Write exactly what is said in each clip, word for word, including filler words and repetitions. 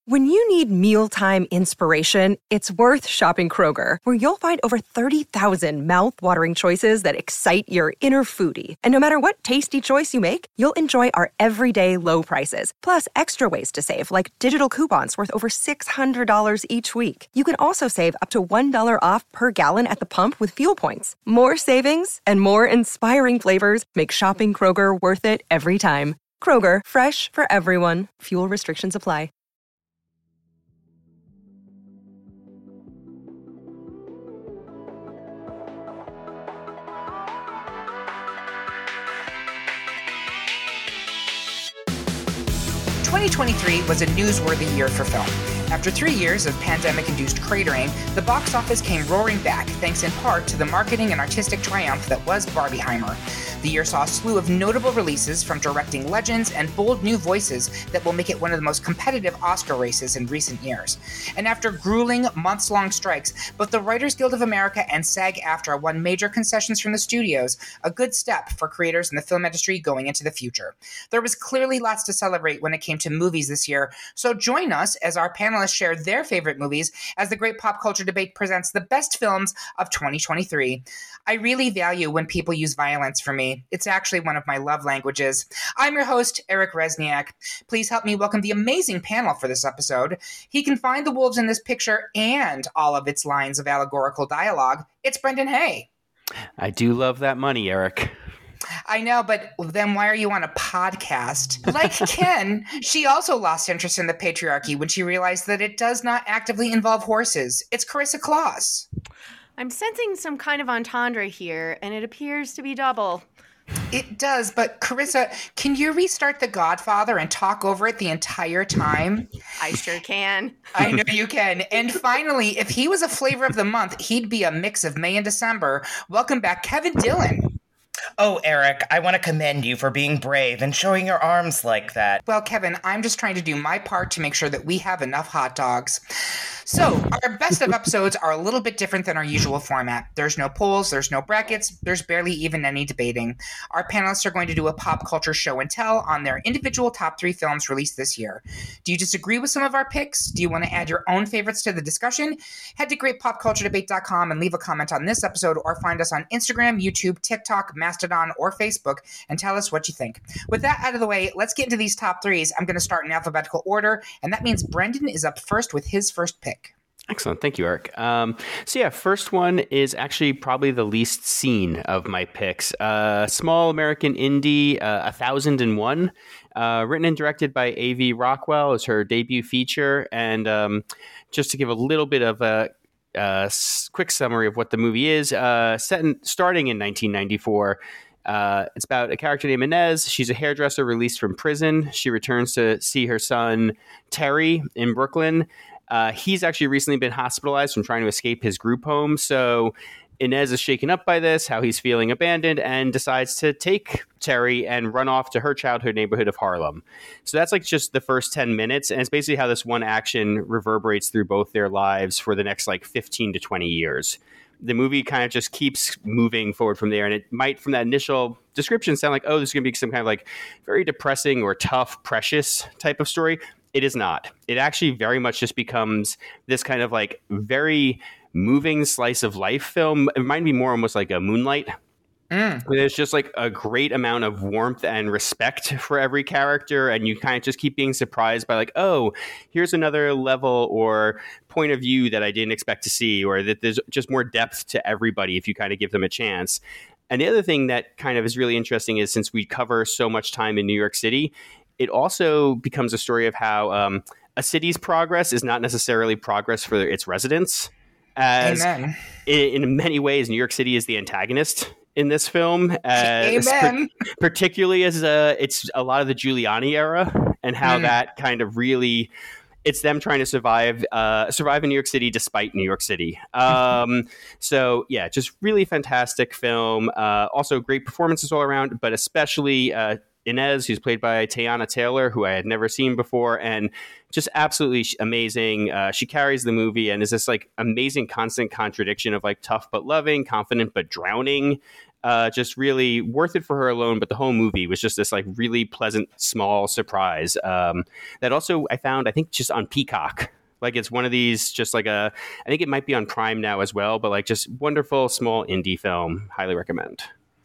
When you need mealtime inspiration, it's worth shopping Kroger, where you'll find over thirty thousand mouth-watering choices that excite your inner foodie. And no matter what tasty choice you make, you'll enjoy our everyday low prices, plus extra ways to save, like digital coupons worth over six hundred dollars each week. You can also save up to one dollar off per gallon at the pump with fuel points. More savings and more inspiring flavors make shopping Kroger worth it every time. Kroger, fresh for everyone. Fuel restrictions apply. twenty twenty-three was a newsworthy year for film. After three years of pandemic-induced cratering, the box office came roaring back, thanks in part to the marketing and artistic triumph that was Barbieheimer. The year saw a slew of notable releases from directing legends and bold new voices that will make it one of the most competitive Oscar races in recent years. And after grueling, months-long strikes, both the Writers Guild of America and SAG-AFTRA won major concessions from the studios, a good step for creators in the film industry going into the future. There was clearly lots to celebrate when it came to movies this year, so join us as our panelists share their favorite movies as the Great Pop Culture Debate presents the best films of twenty twenty-three. I really value when people use violence for me. It's actually one of my love languages. I'm your host, Eric Resniak. Please help me welcome the amazing panel for this episode. He can find the wolves in this picture and all of its lines of allegorical dialogue. It's Brendan Hay. I do love that money, Eric. I know, but then why are you on a podcast? Like Ken, she also lost interest in the patriarchy when she realized that it does not actively involve horses. It's Carissa Claus. I'm sensing some kind of entendre here, and it appears to be double. It does, but Carissa, can you restart The Godfather and talk over it the entire time? I sure can. I know you can. And finally, if he was a flavor of the month, he'd be a mix of May and December. Welcome back, Kevin Dillon. Oh, Eric, I want to commend you for being brave and showing your arms like that. Well, Kevin, I'm just trying to do my part to make sure that we have enough hot dogs. So, our best of episodes are a little bit different than our usual format. There's no polls, there's no brackets, there's barely even any debating. Our panelists are going to do a pop culture show and tell on their individual top three films released this year. Do you disagree with some of our picks? Do you want to add your own favorites to the discussion? Head to great pop culture debate dot com and leave a comment on this episode, or find us on Instagram, YouTube, TikTok, Mastodon, or Facebook and tell us what you think. With that out of the way, let's get into these top threes. I'm going to start in alphabetical order, and that means Brendan is up first with his first pick. Excellent. Thank you, Eric. Um, so yeah, first one is actually probably the least seen of my picks. Uh, small American indie, uh, one thousand one, uh, written and directed by A V Rockwell, is her debut feature. And um, just to give a little bit of a uh, quick summary of what the movie is, uh, set in, starting in nineteen ninety-four, Uh, it's about a character named Inez. She's a hairdresser released from prison. She returns to see her son, Terry, in Brooklyn. Uh, he's actually recently been hospitalized from trying to escape his group home. So Inez is shaken up by this, how he's feeling abandoned, and decides to take Terry and run off to her childhood neighborhood of Harlem. So that's like just the first ten minutes. And it's basically how this one action reverberates through both their lives for the next like fifteen to twenty years. The movie kind of just keeps moving forward from there. And it might, from that initial description, sound like, oh, this is going to be some kind of like very depressing or tough, precious type of story. It is not. It actually very much just becomes this kind of like very moving slice of life film. It reminded me more almost like a Moonlight. Mm. There's just like a great amount of warmth and respect for every character, and you kind of just keep being surprised by like, oh, here's another level or point of view that I didn't expect to see, or that there's just more depth to everybody if you kind of give them a chance. And the other thing that kind of is really interesting is, since we cover so much time in New York City, it also becomes a story of how um, a city's progress is not necessarily progress for its residents. As Amen. In, in many ways, New York City is the antagonist in this film, as Amen. Per, particularly as uh, it's a lot of the Giuliani era, and how mm. that kind of really, it's them trying to survive, uh, survive in New York City despite New York City. Um, so yeah, just really fantastic film. Uh, also great performances all around, but especially uh, Inez, who's played by Teyana Taylor, who I had never seen before, and just absolutely amazing. Uh, she carries the movie and is this like amazing constant contradiction of like tough but loving, confident but drowning. Uh, just really worth it for her alone, but the whole movie was just this like really pleasant, small surprise. Um, that also I found, I think, just on Peacock. Like it's one of these, just like a, I think it might be on Prime now as well, but like just wonderful small indie film. Highly recommend.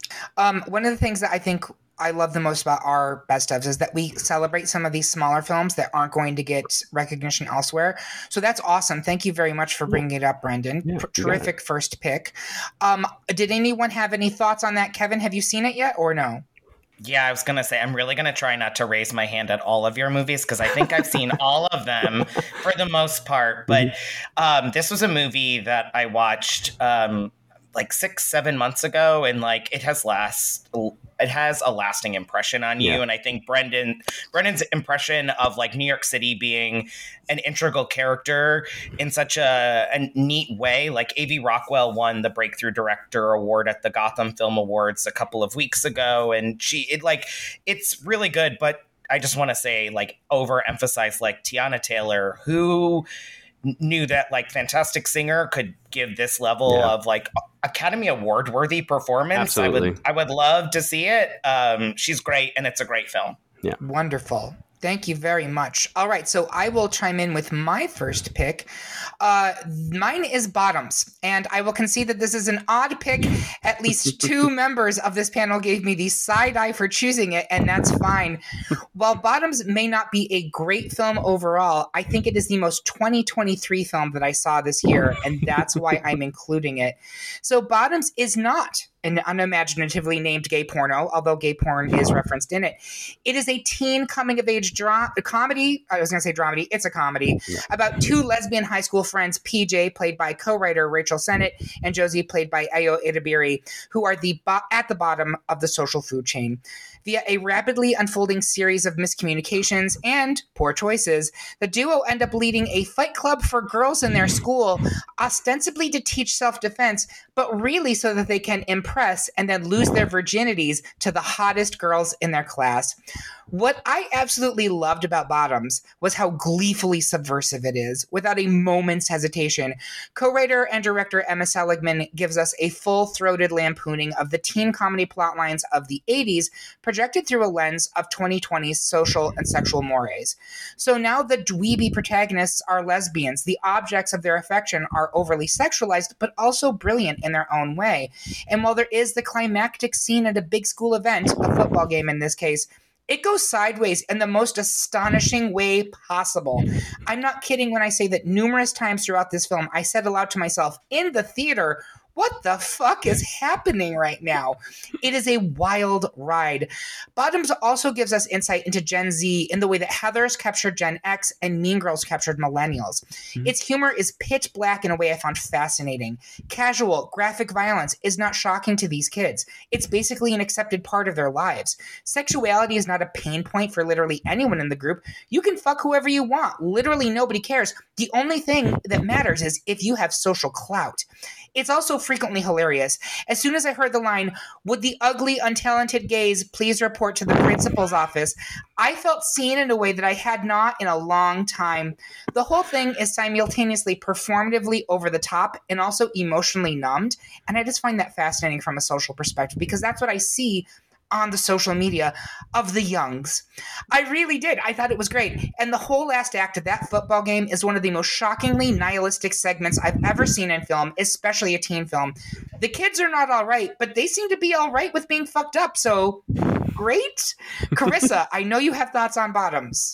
Um, one of the things that I think I love the most about our best ofs is that we celebrate some of these smaller films that aren't going to get recognition elsewhere. So that's awesome. Thank you very much for bringing it up, Brendan. Yeah, P- terrific first pick. Um, did anyone have any thoughts on that? Kevin, have you seen it yet or no? Yeah, I was going to say, I'm really going to try not to raise my hand at all of your movies because I think I've seen all of them for the most part. But um, this was a movie that I watched um, like six, seven months ago. And like it has last, it has a lasting impression on you. Yeah. And I think Brendan, Brendan's impression of like New York City being an integral character in such a, a neat way. Like A V Rockwell won the Breakthrough Director Award at the Gotham Film Awards a couple of weeks ago. And she, it like, it's really good. But I just want to say, like, overemphasize like Tiana Taylor, who knew that like Fantastic Singer could give this level yeah. of like Academy Award worthy performance. Absolutely. I would I would love to see it. Um, she's great and it's a great film. Yeah. Wonderful. Thank you very much. All right, so I will chime in with my first pick. Uh, mine is Bottoms, and I will concede that this is an odd pick. At least two members of this panel gave me the side eye for choosing it, and that's fine. While Bottoms may not be a great film overall, I think it is the most twenty twenty-three film that I saw this year, and that's why I'm including it. So Bottoms is not an unimaginatively named gay porno, although gay porn is referenced in it. It is a teen coming-of-age dra- comedy. I was going to say dramedy. It's a comedy about two lesbian high school friends, P J, played by co-writer Rachel Sennett, and Josie, played by Ayo Edebiri, who are the bo- at the bottom of the social food chain. Via a rapidly unfolding series of miscommunications and poor choices, the duo end up leading a fight club for girls in their school, ostensibly to teach self-defense, but really so that they can impress and then lose their virginities to the hottest girls in their class. What I absolutely loved about Bottoms was how gleefully subversive it is, without a moment's hesitation. Co-writer and director Emma Seligman gives us a full-throated lampooning of the teen comedy plotlines of the eighties, projected through a lens of twenty twenty's social and sexual mores. So now the dweeby protagonists are lesbians. The objects of their affection are overly sexualized, but also brilliant in their own way. And while there is the climactic scene at a big school event, a football game in this case, it goes sideways in the most astonishing way possible. I'm not kidding when I say that numerous times throughout this film, I said aloud to myself in the theater, what the fuck is happening right now? It is a wild ride. Bottoms also gives us insight into Gen Z in the way that Heathers captured Gen X and Mean Girls captured millennials. Mm-hmm. Its humor is pitch black in a way I found fascinating. Casual, graphic violence is not shocking to these kids. It's basically an accepted part of their lives. Sexuality is not a pain point for literally anyone in the group. You can fuck whoever you want. Literally nobody cares. The only thing that matters is if you have social clout. It's also frequently hilarious. As soon as I heard the line, "Would the ugly, untalented gays please report to the principal's office?" I felt seen in a way that I had not in a long time. The whole thing is simultaneously performatively over the top and also emotionally numbed. And I just find that fascinating from a social perspective because that's what I see on the social media of the youngs. I really did. I thought it was great. And the whole last act of that football game is one of the most shockingly nihilistic segments I've ever seen in film, especially a teen film. The kids are not all right, but they seem to be all right with being fucked up. So great. Carissa, I know you have thoughts on Bottoms.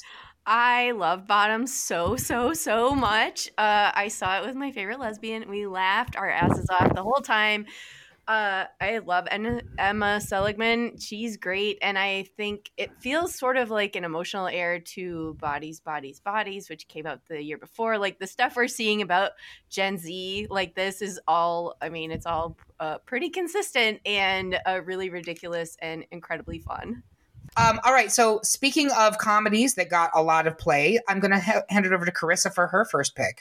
I love Bottoms so, so, so much. Uh, I saw it with my favorite lesbian. We laughed our asses off the whole time. Uh, I love Emma Seligman. She's great. And I think it feels sort of like an emotional heir to Bodies, Bodies, Bodies, which came out the year before. Like the stuff we're seeing about Gen Z, like this is all, I mean, it's all uh, pretty consistent and uh, really ridiculous and incredibly fun. Um, all right. So speaking of comedies that got a lot of play, I'm going to ha- hand it over to Carissa for her first pick.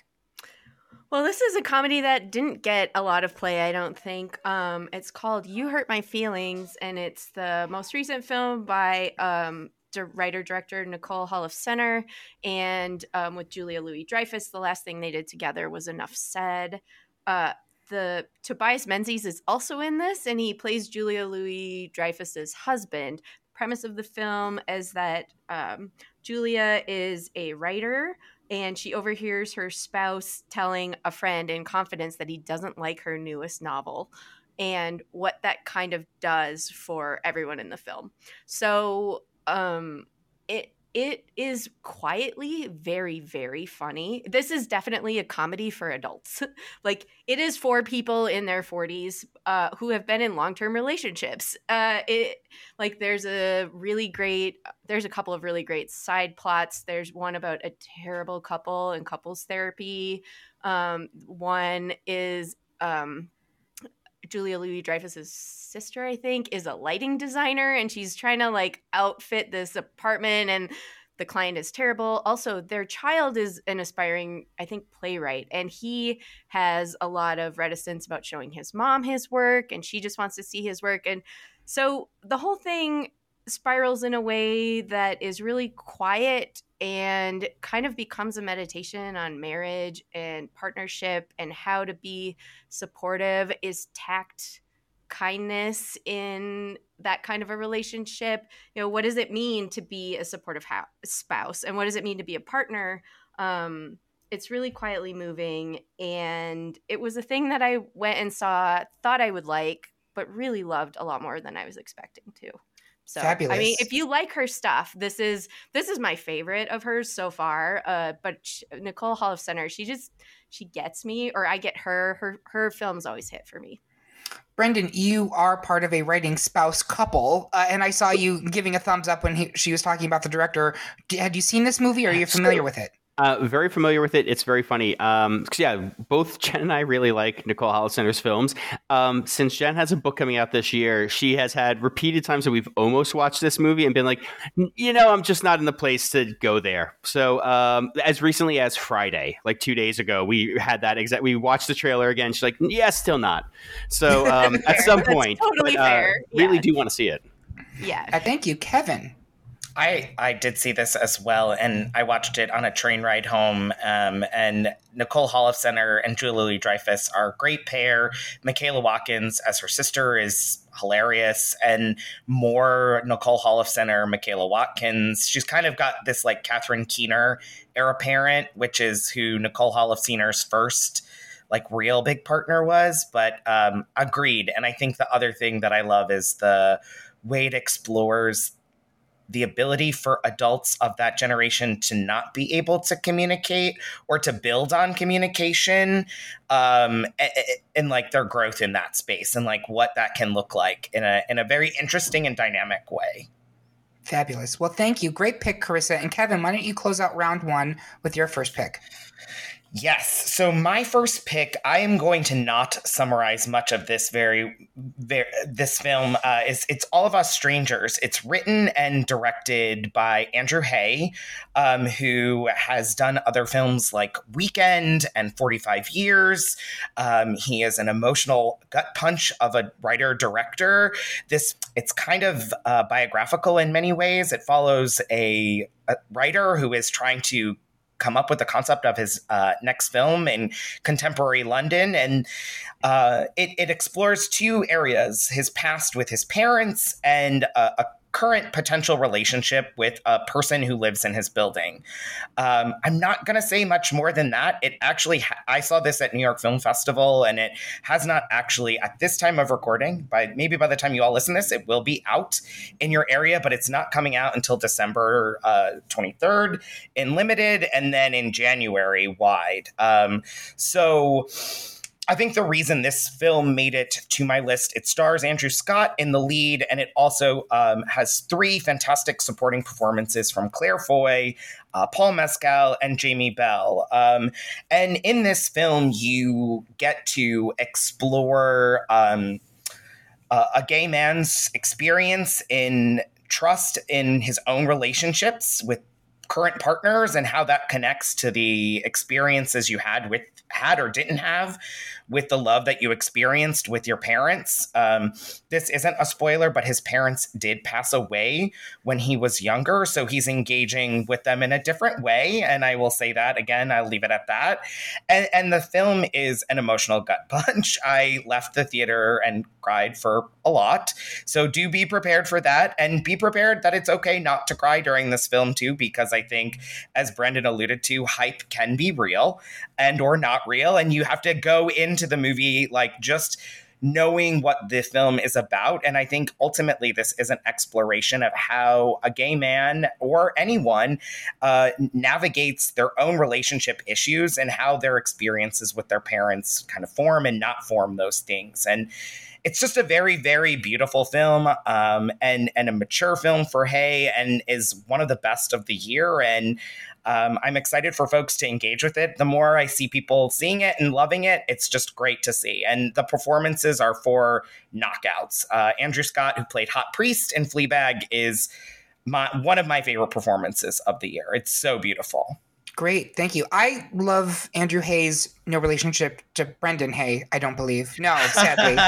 Well, this is a comedy that didn't get a lot of play, I don't think. Um, it's called You Hurt My Feelings, and it's the most recent film by um, writer-director Nicole Holofcener, and um, with Julia Louis-Dreyfus. The last thing they did together was Enough Said. Uh, the Tobias Menzies is also in this, and he plays Julia Louis-Dreyfus's husband. The premise of the film is that um, Julia is a writer, and she overhears her spouse telling a friend in confidence that he doesn't like her newest novel, and what that kind of does for everyone in the film. So um, it it is quietly very, very funny. This is definitely a comedy for adults. Like, it is for people in their forties uh, who have been in long-term relationships. Uh, it like there's a really great, there's a couple of really great side plots. There's one about a terrible couple and couples therapy. Um, one is um, Julia Louis-Dreyfus's sister, I think, is a lighting designer, and she's trying to like outfit this apartment, and the client is terrible. Also, their child is an aspiring, I think, playwright, and he has a lot of reticence about showing his mom his work, and she just wants to see his work. And so the whole thing spirals in a way that is really quiet and kind of becomes a meditation on marriage and partnership and how to be supportive. Is tact kindness in that kind of a relationship? You know, what does it mean to be a supportive ha- spouse, and what does it mean to be a partner? Um, it's really quietly moving, and it was a thing that I went and saw, thought I would like, but really loved a lot more than I was expecting to. So, Fabulous. I mean, if you like her stuff, this is this is my favorite of hers so far. Uh, but she, Nicole Holofcener, she just she gets me, or I get her. Her her films always hit for me. Brendan, you are part of a writing spouse couple, uh, and I saw you giving a thumbs up when he, she was talking about the director. D- had you seen this movie, or are you familiar with it? Uh, very familiar with it. It's very funny. Um, 'cause yeah, both Jen and I really like Nicole Holofcener's films. Um, since Jen has a book coming out this year, she has had repeated times that we've almost watched this movie and been like, you know, I'm just not in the place to go there. So um, as recently as Friday, like two days ago, we had that exact. We watched the trailer again. She's like, yeah, still not. So um, at some point, totally but, uh, fair. really Yeah. do want to see it. Yeah. Uh, thank you, Kevin. I, I did see this as well, and I watched it on a train ride home. Um, and Nicole Holofcener and Julia Louis-Dreyfus are a great pair. Michaela Watkins as her sister is hilarious, and more Nicole Holofcener, Michaela Watkins. She's kind of got this like Catherine Keener heir apparent, which is who Nicole Holofcener's first like real big partner was. But um, agreed. And I think the other thing that I love is the way it explores the ability for adults of that generation to not be able to communicate or to build on communication, um, and, and like their growth in that space, and like what that can look like in a in a very interesting and dynamic way. Fabulous. Well, thank you. Great pick, Carissa. And Kevin, why don't you close out round one with your first pick? Yes. So my first pick, I am going to not summarize much of this very, very this film. Uh, is it's All of Us Strangers. It's written and directed by Andrew Hay, um, who has done other films like Weekend and forty-five years. Um, he is an emotional gut punch of a writer-director. This it's kind of uh, biographical in many ways. It follows a, a writer who is trying to come up with the concept of his uh, next film in contemporary London. And uh, it, it explores two areas: his past with his parents and uh, a current potential relationship with a person who lives in his building. Um, I'm not going to say much more than that. It actually, ha- I saw this at New York Film Festival, and it has not actually, at this time of recording, by maybe by the time you all listen to this, it will be out in your area, but it's not coming out until December uh, twenty-third in limited, and then in January wide. Um, so I think the reason this film made it to my list, it stars Andrew Scott in the lead, and it also um, has three fantastic supporting performances from Claire Foy, uh, Paul Mescal, and Jamie Bell. Um, and in this film, you get to explore um, uh, a gay man's experience in trust in his own relationships with current partners and how that connects to the experiences you had with had or didn't have with the love that you experienced with your parents. Um, this isn't a spoiler, but his parents did pass away when he was younger. So he's engaging with them in a different way. And I will say that again, I'll leave it at that. And, and the film is an emotional gut punch. I left the theater and cried for a lot. So do be prepared for that, and be prepared that it's okay not to cry during this film too, because I think, as Brendan alluded to, hype can be real and or not real. And you have to go into the movie like just knowing what the film is about. And I think ultimately this is an exploration of how a gay man or anyone uh, navigates their own relationship issues and how their experiences with their parents kind of form and not form those things. And it's just a very, very beautiful film, um, and, and a mature film for Hay, and is one of the best of the year. And um, I'm excited for folks to engage with it. The more I see people seeing it and loving it, it's just great to see. And the performances are for knockouts. Uh, Andrew Scott, who played Hot Priest in Fleabag, is my, one of my favorite performances of the year. It's so beautiful. Great, thank you. I love Andrew Hay's no relationship to Brendan Hay, I don't believe. No, sadly.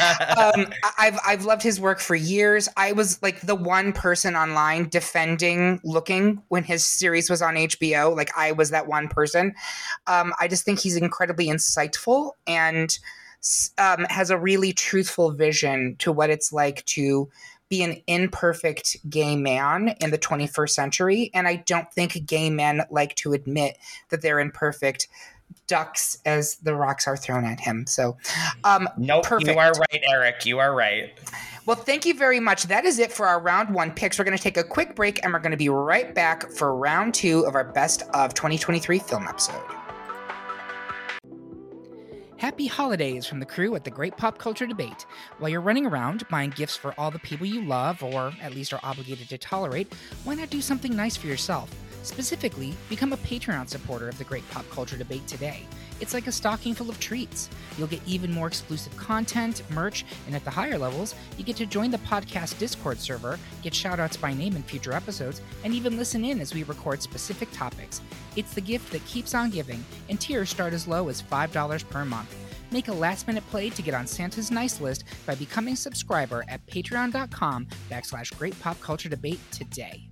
um, I've I've loved his work for years. I was like the one person online defending Looking when his series was on H B O. Like I was that one person. Um, I just think he's incredibly insightful and um, has a really truthful vision to what it's like to be an imperfect gay man in the twenty-first century. And I don't think gay men like to admit that they're imperfect ducks as the rocks are thrown at him. So, um, nope, perfect. You are right, Eric. You are right. Well, thank you very much. That is it for our round one picks. We're going to take a quick break and we're going to be right back for round two of our best of twenty twenty-three film episode. Happy holidays from the crew at the Great Pop Culture Debate. While you're running around buying gifts for all the people you love, or at least are obligated to tolerate, why not do something nice for yourself? Specifically, become a Patreon supporter of the Great Pop Culture Debate today. It's like a stocking full of treats. You'll get even more exclusive content, merch, and at the higher levels, you get to join the podcast Discord server, get shoutouts by name in future episodes, and even listen in as we record specific topics. It's the gift that keeps on giving, and tiers start as low as five dollars per month. Make a last-minute play to get on Santa's nice list by becoming a subscriber at patreon.com backslash Great Pop Culture Debate today.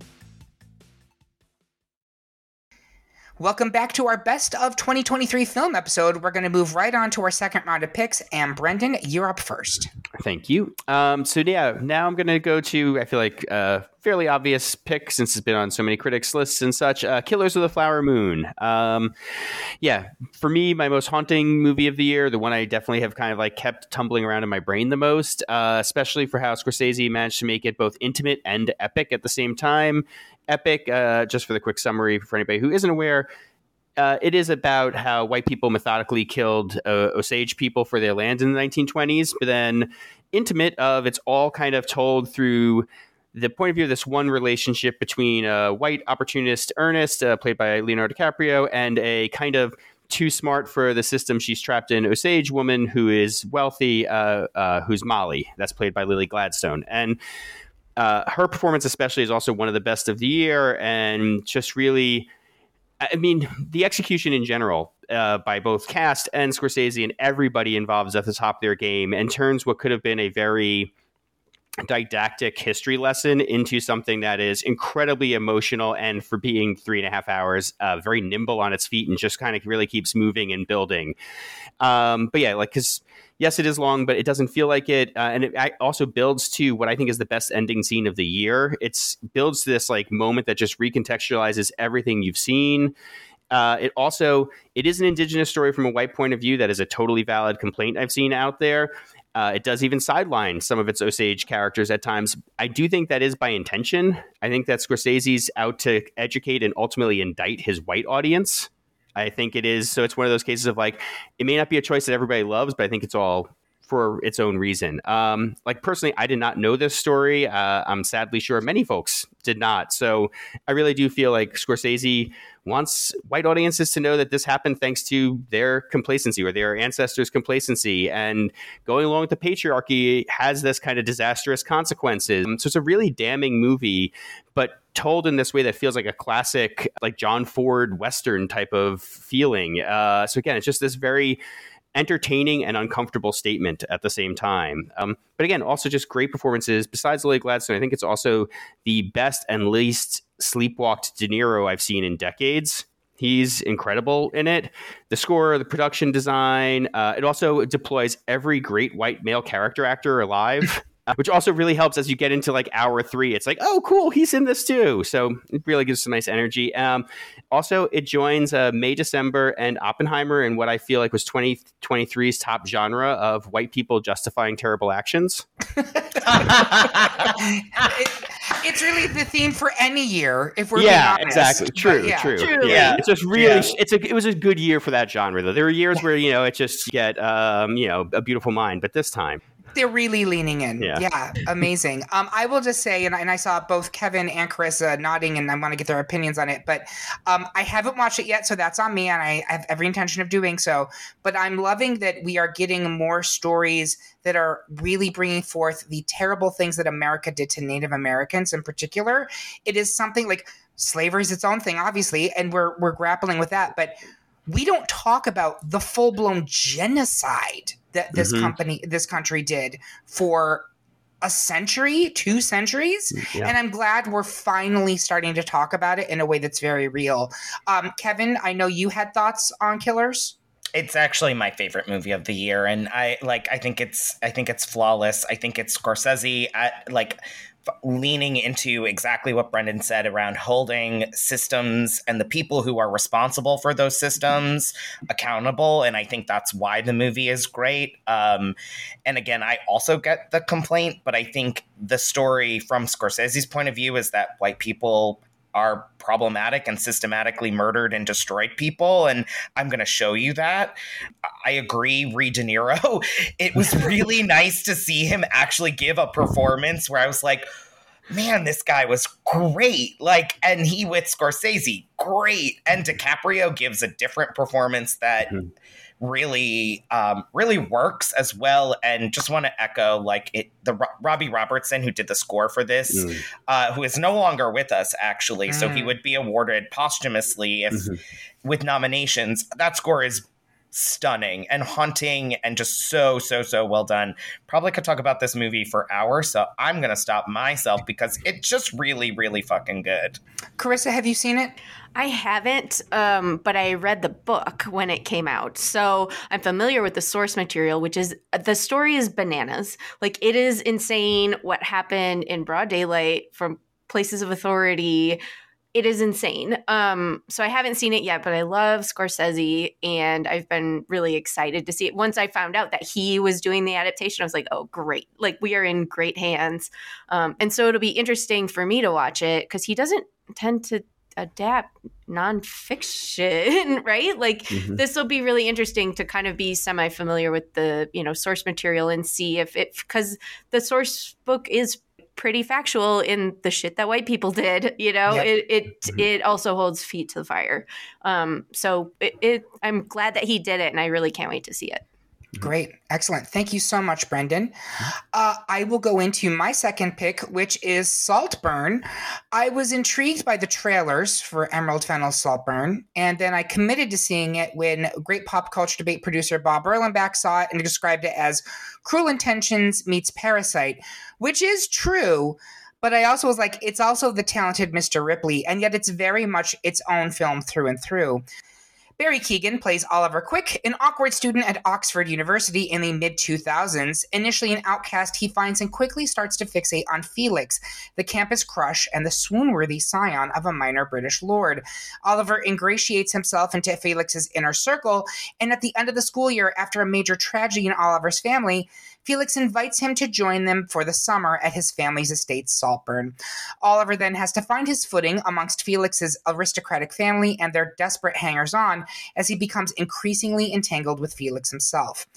Welcome back to our best of twenty twenty-three film episode. We're going to move right on to our second round of picks. And Brendan, you're up first. Thank you. Um, so yeah, now I'm going to go to, I feel like, a uh, fairly obvious pick since it's been on so many critics' lists and such, uh, Killers of the Flower Moon. Um, yeah, for me, my most haunting movie of the year, the one I definitely have kind of like kept tumbling around in my brain the most, uh, especially for how Scorsese managed to make it both intimate and epic at the same time. Epic, uh, just for the quick summary for anybody who isn't aware, uh, it is about how white people methodically killed uh, Osage people for their land in the nineteen twenties, but then intimate of it's all kind of told through the point of view of this one relationship between a white opportunist Ernest, uh, played by Leonardo DiCaprio, and a kind of too smart for the system she's trapped in Osage woman who is wealthy, uh, uh, who's Molly, that's played by Lily Gladstone. And Uh, her performance especially is also one of the best of the year, and just really, I mean, the execution in general uh, by both cast and Scorsese and everybody involved is at the top of their game, and turns what could have been a very didactic history lesson into something that is incredibly emotional, and for being three and a half hours, uh, very nimble on its feet and just kind of really keeps moving and building. Um, but yeah, like, because yes, it is long, but it doesn't feel like it. Uh, and it also builds to what I think is the best ending scene of the year. It's builds to this like moment that just recontextualizes everything you've seen. Uh, it also, it is an indigenous story from a white point of view. That is a totally valid complaint I've seen out there. Uh, it does even sideline some of its Osage characters at times. I do think that is by intention. I think that Scorsese's out to educate and ultimately indict his white audience. I think it is. So it's one of those cases of like, it may not be a choice that everybody loves, but I think it's all for its own reason. Um, like personally, I did not know this story. Uh, I'm sadly sure many folks did not. So I really do feel like Scorsese wants white audiences to know that this happened thanks to their complacency or their ancestors' complacency. And going along with the patriarchy has this kind of disastrous consequences. So it's a really damning movie, but told in this way that feels like a classic, like John Ford Western type of feeling. Uh, so again, it's just this very entertaining and uncomfortable statement at the same time. Um, but again, also just great performances. Besides Lily Gladstone, I think it's also the best and least sleepwalked De Niro I've seen in decades. He's incredible in it. The score, the production design, uh, it also deploys every great white male character actor alive. Uh, which also really helps as you get into like hour three. It's like, oh, cool, he's in this too. So it really gives some nice energy. Um, also, it joins uh, May, December, and Oppenheimer in what I feel like was twenty twenty-three's top genre of white people justifying terrible actions. it, it's really the theme for any year, if we're yeah, being honest. exactly. True, yeah, true. Truly. Yeah, it's just really. Yeah. It's a. It was a good year for that genre, though. There were years where you know it just get um, you know A Beautiful Mind, but this time. They're really leaning in. Yeah, yeah amazing. Um, I will just say, and I, and I saw both Kevin and Carissa nodding, and I want to get their opinions on it, but um, I haven't watched it yet, so that's on me, and I, I have every intention of doing so. But I'm loving that we are getting more stories that are really bringing forth the terrible things that America did to Native Americans in particular. It is something like slavery is its own thing, obviously, and we're we're grappling with that, but we don't talk about the full-blown genocide that this mm-hmm. company, this country did for a century, two centuries. Yeah. And I'm glad we're finally starting to talk about it in a way that's very real. Um, Kevin, I know you had thoughts on Killers. It's actually my favorite movie of the year. And I like, I think it's, I think it's flawless. I think it's Scorsese at like, leaning into exactly what Brendan said around holding systems and the people who are responsible for those systems accountable. And I think that's why the movie is great. Um, and again, I also get the complaint, but I think the story from Scorsese's point of view is that white people are problematic and systematically murdered and destroyed people. And I'm going to show you that. I agree, re De Niro. It was really nice to see him actually give a performance where I was like, man, this guy was great. Like, and he with Scorsese, great. And DiCaprio gives a different performance that mm-hmm. really, um, really works as well. And just want to echo, like, it, the Ro- Robbie Robertson, who did the score for this, mm. uh, who is no longer with us, actually. Mm. So he would be awarded posthumously if mm-hmm. with nominations. That score is stunning and haunting and just so, so, so well done. Probably could talk about this movie for hours, so I'm going to stop myself because it's just really, really fucking good. Carissa, have you seen it? I haven't, um, but I read the book when it came out. So I'm familiar with the source material, which is, the story is bananas. Like, it is insane what happened in broad daylight from places of authority. It is insane. Um, so I haven't seen it yet, but I love Scorsese, and I've been really excited to see it. Once I found out that he was doing the adaptation, I was like, oh, great. Like, we are in great hands. Um, and so it'll be interesting for me to watch it because he doesn't tend to adapt nonfiction, right? Like, mm-hmm. this will be really interesting to kind of be semi-familiar with the, you know, source material and see if it, because the source book is pretty factual in the shit that white people did, you know. Yep. it it mm-hmm. it also holds feet to the fire. Um, so it, it I'm glad that he did it, and I really can't wait to see it. Great. Excellent. Thank you so much, Brendan. Uh, I will go into my second pick, which is Saltburn. I was intrigued by the trailers for Emerald Fennell's Saltburn, and then I committed to seeing it when great pop culture debate producer Bob Erlenbach saw it and described it as Cruel Intentions meets Parasite, which is true. But I also was like, it's also the talented Mister Ripley, and yet it's very much its own film through and through. Barry Keoghan plays Oliver Quick, an awkward student at Oxford University in the mid two thousands. Initially an outcast, he finds and quickly starts to fixate on Felix, the campus crush and the swoon-worthy scion of a minor British lord. Oliver ingratiates himself into Felix's inner circle, and at the end of the school year, after a major tragedy in Oliver's family, Felix invites him to join them for the summer at his family's estate, Saltburn. Oliver then has to find his footing amongst Felix's aristocratic family and their desperate hangers-on as he becomes increasingly entangled with Felix himself.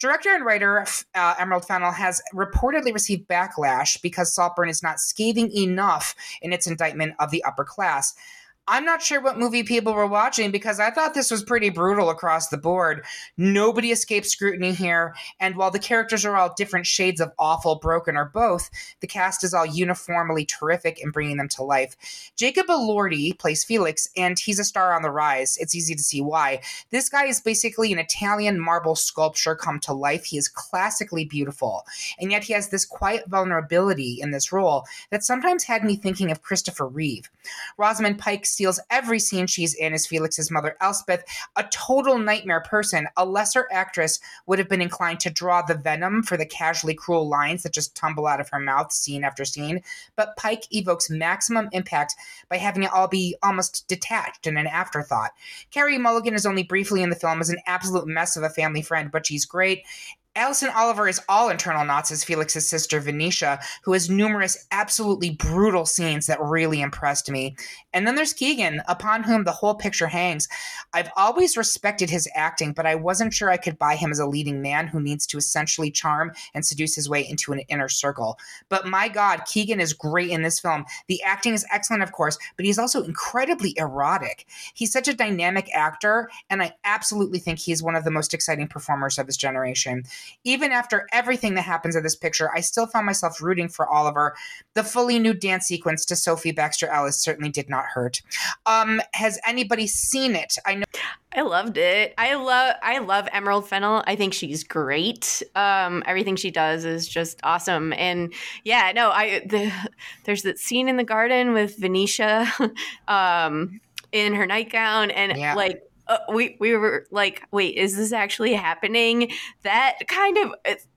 Director and writer uh, Emerald Fennell has reportedly received backlash because Saltburn is not scathing enough in its indictment of the upper class. I'm not sure what movie people were watching because I thought this was pretty brutal across the board. Nobody escaped scrutiny here, and while the characters are all different shades of awful, broken, or both, the cast is all uniformly terrific in bringing them to life. Jacob Elordi plays Felix, and he's a star on the rise. It's easy to see why. This guy is basically an Italian marble sculpture come to life. He is classically beautiful, and yet he has this quiet vulnerability in this role that sometimes had me thinking of Christopher Reeve. Rosamund Pike steals every scene she's in as Felix's mother, Elspeth, a total nightmare person. A lesser actress would have been inclined to draw the venom for the casually cruel lines that just tumble out of her mouth scene after scene, but Pike evokes maximum impact by having it all be almost detached and an afterthought. Carey Mulligan is only briefly in the film as an absolute mess of a family friend, but she's great. Alison Oliver is all internal knots as Felix's sister, Venetia, who has numerous absolutely brutal scenes that really impressed me. And then there's Keegan, upon whom the whole picture hangs. I've always respected his acting, but I wasn't sure I could buy him as a leading man who needs to essentially charm and seduce his way into an inner circle. But my God, Keegan is great in this film. The acting is excellent, of course, but he's also incredibly erotic. He's such a dynamic actor, and I absolutely think he's one of the most exciting performers of his generation. Even after everything that happens in this picture, I still found myself rooting for Oliver. The fully nude dance sequence to Sophie Baxter-Ellis certainly did not hurt. Um, has anybody seen it? I know. I loved it. I love I love Emerald Fennell. I think she's great. Um, everything she does is just awesome. And yeah, no, I the, there's that scene in the garden with Venetia um, in her nightgown, and yeah. like. Uh, we we were like, wait, is this actually happening? That kind of,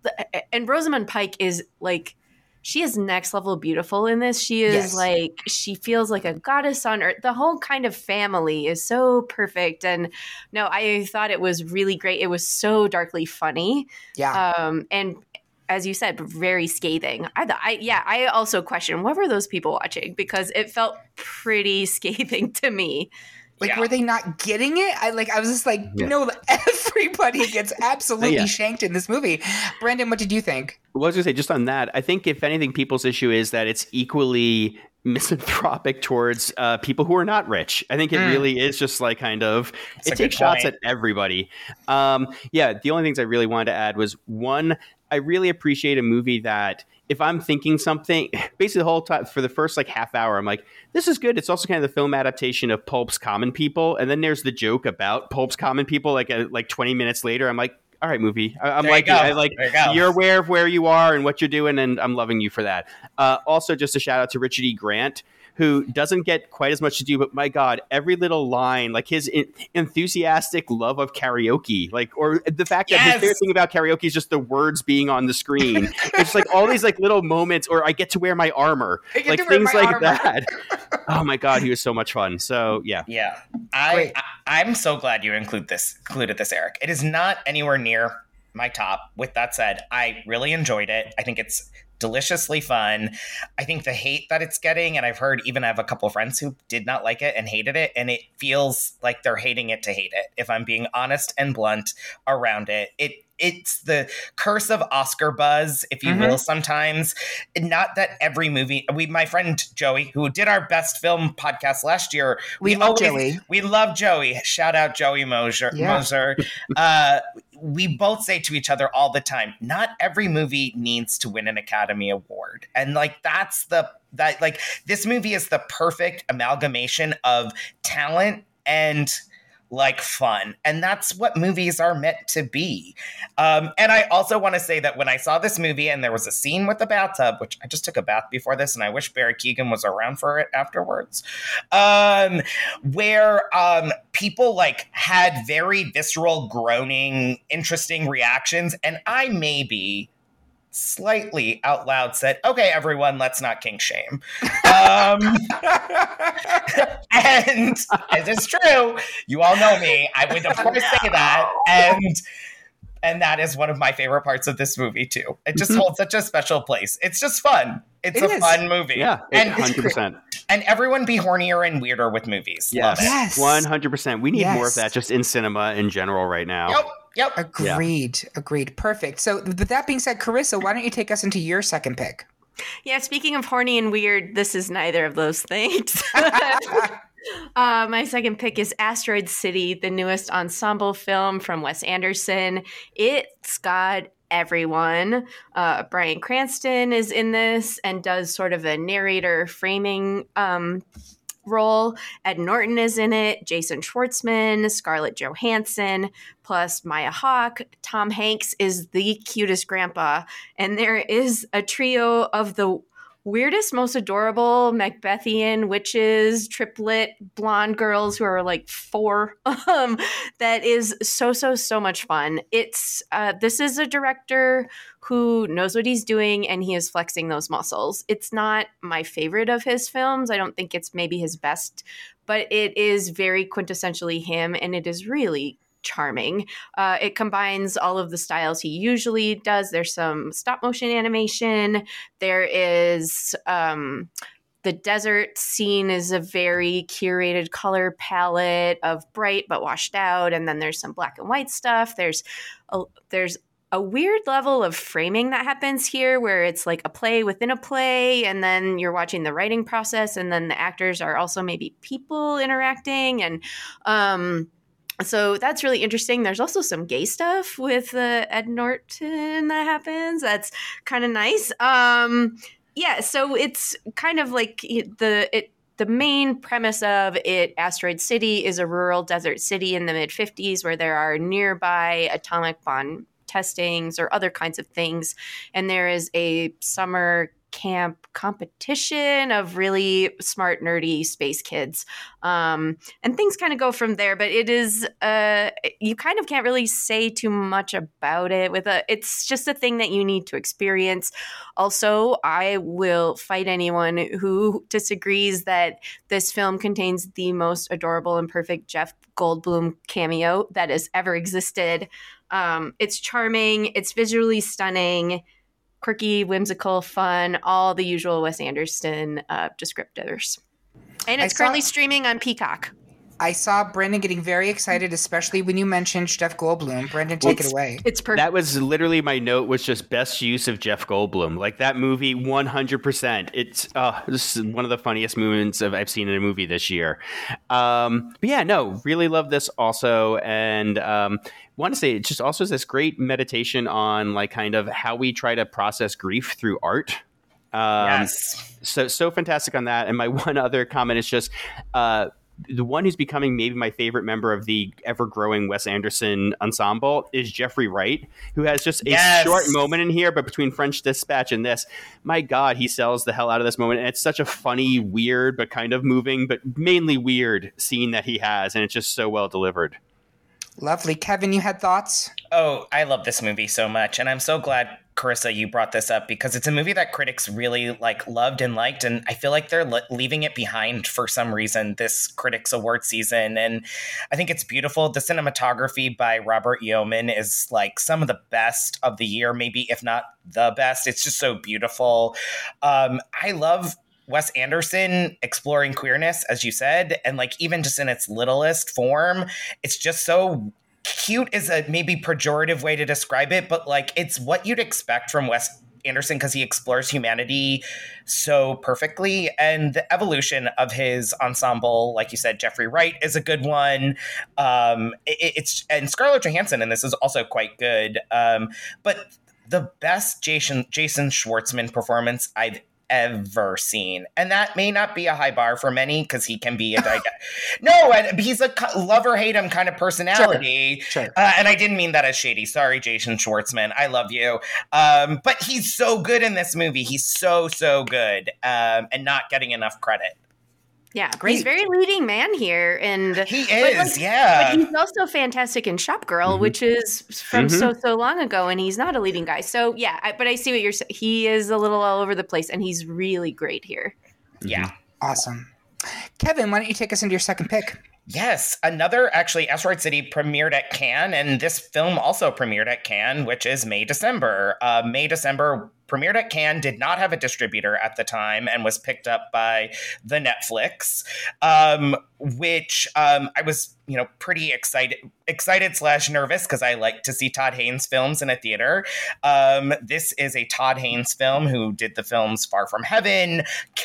and Rosamund Pike is like, she is next level beautiful in this. She is yes. like, she feels like a goddess on earth. The whole kind of family is so perfect. And no, I thought it was really great. It was so darkly funny. Yeah. Um, and as you said, very scathing. I, I yeah, I also question, what were those people watching? Because it felt pretty scathing to me. Like, yeah. were they not getting it? I like. I was just like, yeah. no, everybody gets absolutely yeah. shanked in this movie. Brandon, what did you think? Well, I was going to say, just on that, I think if anything, people's issue is that it's equally misanthropic towards uh, people who are not rich. I think it mm. really is just like kind of, That's it takes shots point. at everybody. Um, yeah, the only things I really wanted to add was, one, I really appreciate a movie that if I'm thinking something, basically the whole time for the first like half hour, I'm like, this is good. It's also kind of the film adaptation of Pulp's Common People. And then there's the joke about Pulp's Common People. Like a, like twenty minutes later, I'm like, all right, movie. I, I'm there like, you I, like you you're aware of where you are and what you're doing. And I'm loving you for that. Uh, also, just a shout out to Richard E. Grant, who doesn't get quite as much to do, but my God, every little line, like his in- enthusiastic love of karaoke, like, or the fact that yes. his favorite thing about karaoke is just the words being on the screen. It's like all these like little moments, or I get to wear my armor, like things like armor. that. Oh my God, he was so much fun. So yeah. Yeah. I, I I'm so glad you include this, included this, Eric. It is not anywhere near my top. With that said, I really enjoyed it. I think it's deliciously fun. I think the hate that it's getting, and I've heard even I have a couple of friends who did not like it and hated it, and it feels like they're hating it to hate it, if I'm being honest and blunt around it. It it's the curse of Oscar buzz, if you mm-hmm. will, sometimes. Not that every movie, we, my friend Joey, who did our best film podcast last year, we, we love always, Joey. We love Joey. Shout out Joey Moser. Yeah. Moser. Uh, we both say to each other all the time, not every movie needs to win an Academy Award. And like, that's the, that like, this movie is the perfect amalgamation of talent and like fun. And that's what movies are meant to be. Um, and I also want to say that when I saw this movie and there was a scene with the bathtub, which I just took a bath before this, and I wish Barry Keoghan was around for it afterwards, um, where um, people like had very visceral, groaning, interesting reactions. And I maybe slightly out loud said, okay, everyone, let's not kink shame. Um, and it is true. You all know me. I would, of course, say that. And and that is one of my favorite parts of this movie, too. It just holds such a special place. It's just fun. It's it a is. fun movie. Yeah, and one hundred percent. And everyone be hornier and weirder with movies. Yes, yes. one hundred percent. We need yes. more of that just in cinema in general right now. Yep. Yep. Agreed. Yeah. Agreed. Perfect. So with that being said, Carissa, why don't you take us into your second pick? Yeah, speaking of horny and weird, this is neither of those things. uh, my second pick is Asteroid City, the newest ensemble film from Wes Anderson. It's got everyone. Uh, Bryan Cranston is in this and does sort of a narrator framing um, role. Ed Norton is in it, Jason Schwartzman, Scarlett Johansson, plus Maya Hawke. Tom Hanks is the cutest grandpa. And there is a trio of the weirdest, most adorable Macbethian witches, triplet blonde girls who are like four. Um, that is so, so, so much fun. It's uh, this is a director who knows what he's doing and he is flexing those muscles. It's not my favorite of his films. I don't think it's maybe his best, but it is very quintessentially him and it is really charming. Uh, it combines all of the styles he usually does. There's some stop motion animation. There is um, the desert scene is a very curated color palette of bright but washed out. And then there's some black and white stuff. There's a, there's a weird level of framing that happens here where it's like a play within a play and then you're watching the writing process and then the actors are also maybe people interacting. And um, so that's really interesting. There's also some gay stuff with uh, Ed Norton that happens. That's kind of nice. Um, yeah, so it's kind of like the it. The main premise of it, Asteroid City, is a rural desert city in the mid fifties where there are nearby atomic bomb testings or other kinds of things. And there is a summer camp competition of really smart, nerdy space kids. Um, and things kind of go from there, but it is, uh, you kind of can't really say too much about it with a, it's just a thing that you need to experience. Also, I will fight anyone who disagrees that this film contains the most adorable and perfect Jeff Goldblum cameo that has ever existed. Um, it's charming. It's visually stunning. Quirky, whimsical, fun, all the usual Wes Anderson uh, descriptors. And it's saw, currently streaming on Peacock. I saw Brendan getting very excited, especially when you mentioned Jeff Goldblum. Brendan, take well, it away. It's perfect. That was literally my note, was just best use of Jeff Goldblum. Like that movie, one hundred percent. It's uh, this is one of the funniest moments of I've seen in a movie this year. Um, but yeah, no, really love this also. And um, want to say it just also is this great meditation on like kind of how we try to process grief through art. Um, yes. So, so fantastic on that. And my one other comment is just, uh, the one who's becoming maybe my favorite member of the ever-growing Wes Anderson ensemble is Jeffrey Wright, who has just a yes. short moment in here, but between French Dispatch and this, my God, he sells the hell out of this moment. And it's such a funny, weird, but kind of moving, but mainly weird scene that he has, and it's just so well delivered. Lovely. Kevin, you had thoughts? Oh, I love this movie so much, and I'm so glad, Carissa, you brought this up because it's a movie that critics really like loved and liked, and I feel like they're le- leaving it behind for some reason this Critics Award season, and I think it's beautiful. The cinematography by Robert Yeoman is like some of the best of the year, maybe if not the best. It's just so beautiful. Um, I love Wes Anderson exploring queerness, as you said, and like even just in its littlest form, it's just so cute is a maybe pejorative way to describe it, but like it's what you'd expect from Wes Anderson because he explores humanity so perfectly. And the evolution of his ensemble, like you said, Jeffrey Wright is a good one. Um, it, it's and Scarlett Johansson in this is also quite good. Um, but the best Jason Jason Schwartzman performance I've ever seen, and that may not be a high bar for many because he can be a dig- no and he's a love or hate him kind of personality. Sure, sure. Uh, and I didn't mean that as shady, sorry Jason Schwartzman, I love you, um but he's so good in this movie. He's so so good, um and not getting enough credit. Yeah, Great. He's very leading man here, and he is. Like, yeah, but he's also fantastic in Shop Girl, mm-hmm. which is from mm-hmm. so so long ago, and he's not a leading guy. So yeah, I, but I see what you're saying. He is a little all over the place, and he's really great here. Yeah, awesome. Kevin, why don't you take us into your second pick? Yes, another, actually, Asteroid City premiered at Cannes, and this film also premiered at Cannes, which is May, December. Uh, May, December premiered at Cannes, did not have a distributor at the time, and was picked up by the Netflix, um, which um, I was, you know, pretty excited, excited slash nervous because I like to see Todd Haynes films in a theater. Um, this is a Todd Haynes film who did the films Far From Heaven,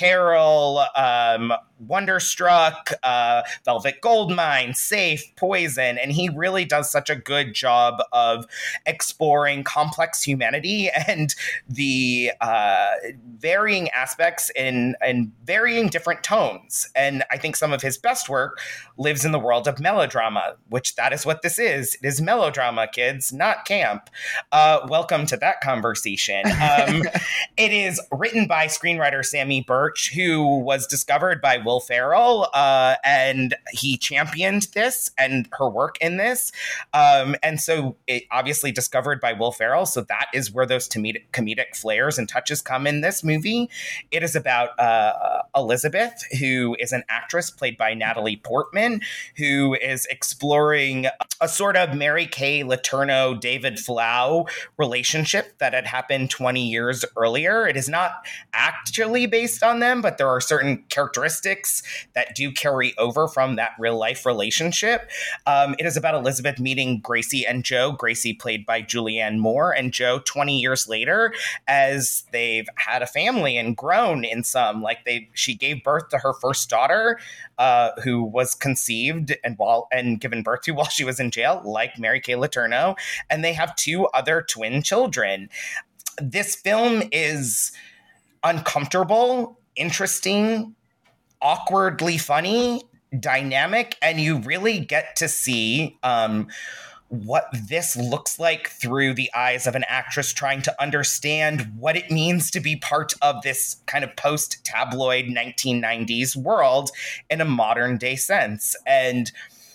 Carol, um, Wonderstruck, uh, Velvet Goldmine, Safe, Poison, and he really does such a good job of exploring complex humanity and the uh, varying aspects in, in varying different tones. And I think some of his best work lives in the world of melodrama, which that is what this is. It is melodrama, kids, not camp. Uh, welcome to that conversation. Um, it is written by screenwriter Sammy Birch, who was discovered by Will Ferrell, uh, and he championed this and her work in this. Um, and so it obviously discovered by Will Ferrell. So that is where those comedic, comedic flares and touches come in this movie. It is about uh, Elizabeth, who is an actress played by Natalie Portman, who is exploring a sort of Mary Kay Letourneau, David Flau relationship that had happened twenty years earlier. It is not actually based on them, but there are certain characteristics that do carry over from that real life relationship. Um, it is about Elizabeth meeting Gracie and Joe, Gracie played by Julianne Moore, and Joe twenty years later, as they've had a family and grown in some, like they, she gave birth to her first daughter, uh, who was conceived and while and given birth to while she was in jail, like Mary Kay Letourneau, and they have two other twin children. This film is uncomfortable, interesting, awkwardly funny, dynamic, and you really get to see um, what this looks like through the eyes of an actress trying to understand what it means to be part of this kind of post-tabloid nineteen nineties world in a modern day sense. And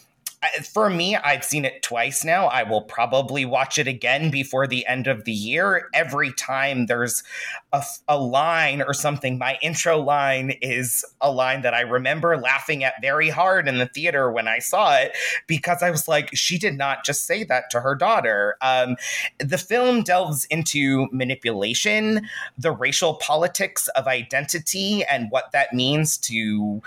for me, I've seen it twice now. I will probably watch it again before the end of the year. Every time there's a, a line or something, my intro line is a line that I remember laughing at very hard in the theater when I saw it, because I was like, she did not just say that to her daughter. Um, the film delves into manipulation, the racial politics of identity, and what that means to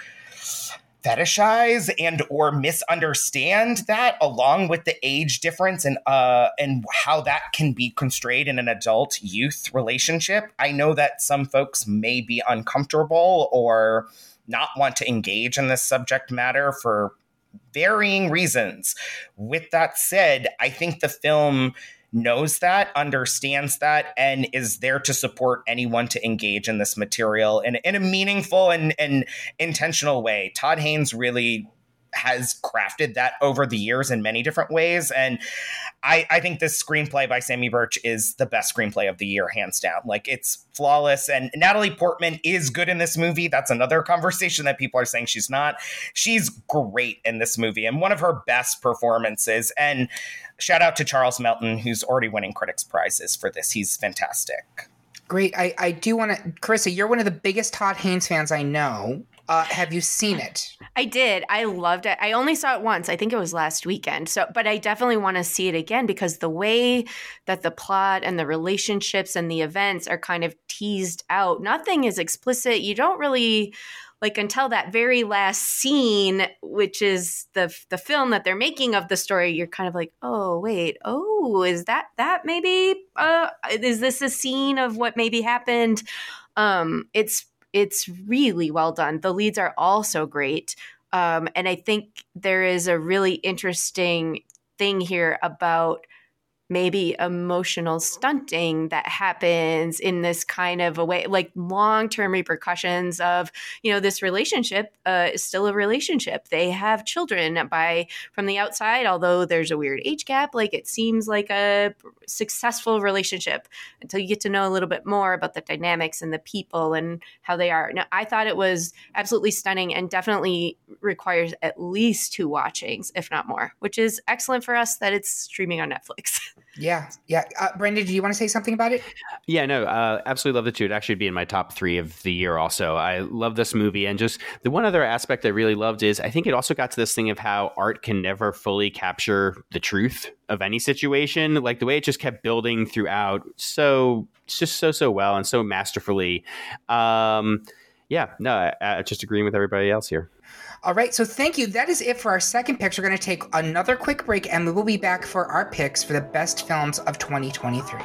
fetishize and or misunderstand that, along with the age difference and uh and how that can be constrained in an adult youth relationship. I know that some folks may be uncomfortable or not want to engage in this subject matter for varying reasons. With that said, I think the film knows that, understands that, and is there to support anyone to engage in this material in, in a meaningful and, and intentional way. Todd Haynes really has crafted that over the years in many different ways. And I, I think this screenplay by Sammy Birch is the best screenplay of the year, hands down. Like, it's flawless. And Natalie Portman is good in this movie. That's another conversation that people are saying she's not. She's great in this movie and one of her best performances. And shout out to Charles Melton, who's already winning critics' prizes for this. He's fantastic. Great. I, I do want to, Carissa, you're one of the biggest Todd Haynes fans I know. Uh, have you seen it? I did. I loved it. I only saw it once. I think it was last weekend. So, but I definitely want to see it again, because the way that the plot and the relationships and the events are kind of teased out, nothing is explicit. You don't really, like, until that very last scene, which is the the film that they're making of the story, you're kind of like, oh, wait, oh, is that that maybe, uh, is this a scene of what maybe happened? Um, it's It's really well done. The leads are all so great. Um, and I think there is a really interesting thing here about maybe emotional stunting that happens in this kind of a way, like long-term repercussions of, you know, this relationship uh, is still a relationship. They have children by from the outside, although there's a weird age gap, like it seems like a successful relationship until you get to know a little bit more about the dynamics and the people and how they are. Now, I thought it was absolutely stunning and definitely requires at least two watchings, if not more, which is excellent for us that it's streaming on Netflix. Yeah, yeah. Uh, Brendan, do you want to say something about it? Yeah, no, uh, absolutely love it too. It'd actually be in my top three of the year also. I love this movie. And just the one other aspect I really loved is I think it also got to this thing of how art can never fully capture the truth of any situation. Like the way it just kept building throughout so, it's just so, so well and so masterfully. Um, yeah, no, I, I just agreeing with everybody else here. All right, so thank you. That is it for our second picks. We're going to take another quick break, and we will be back for our picks for the best films of twenty twenty-three.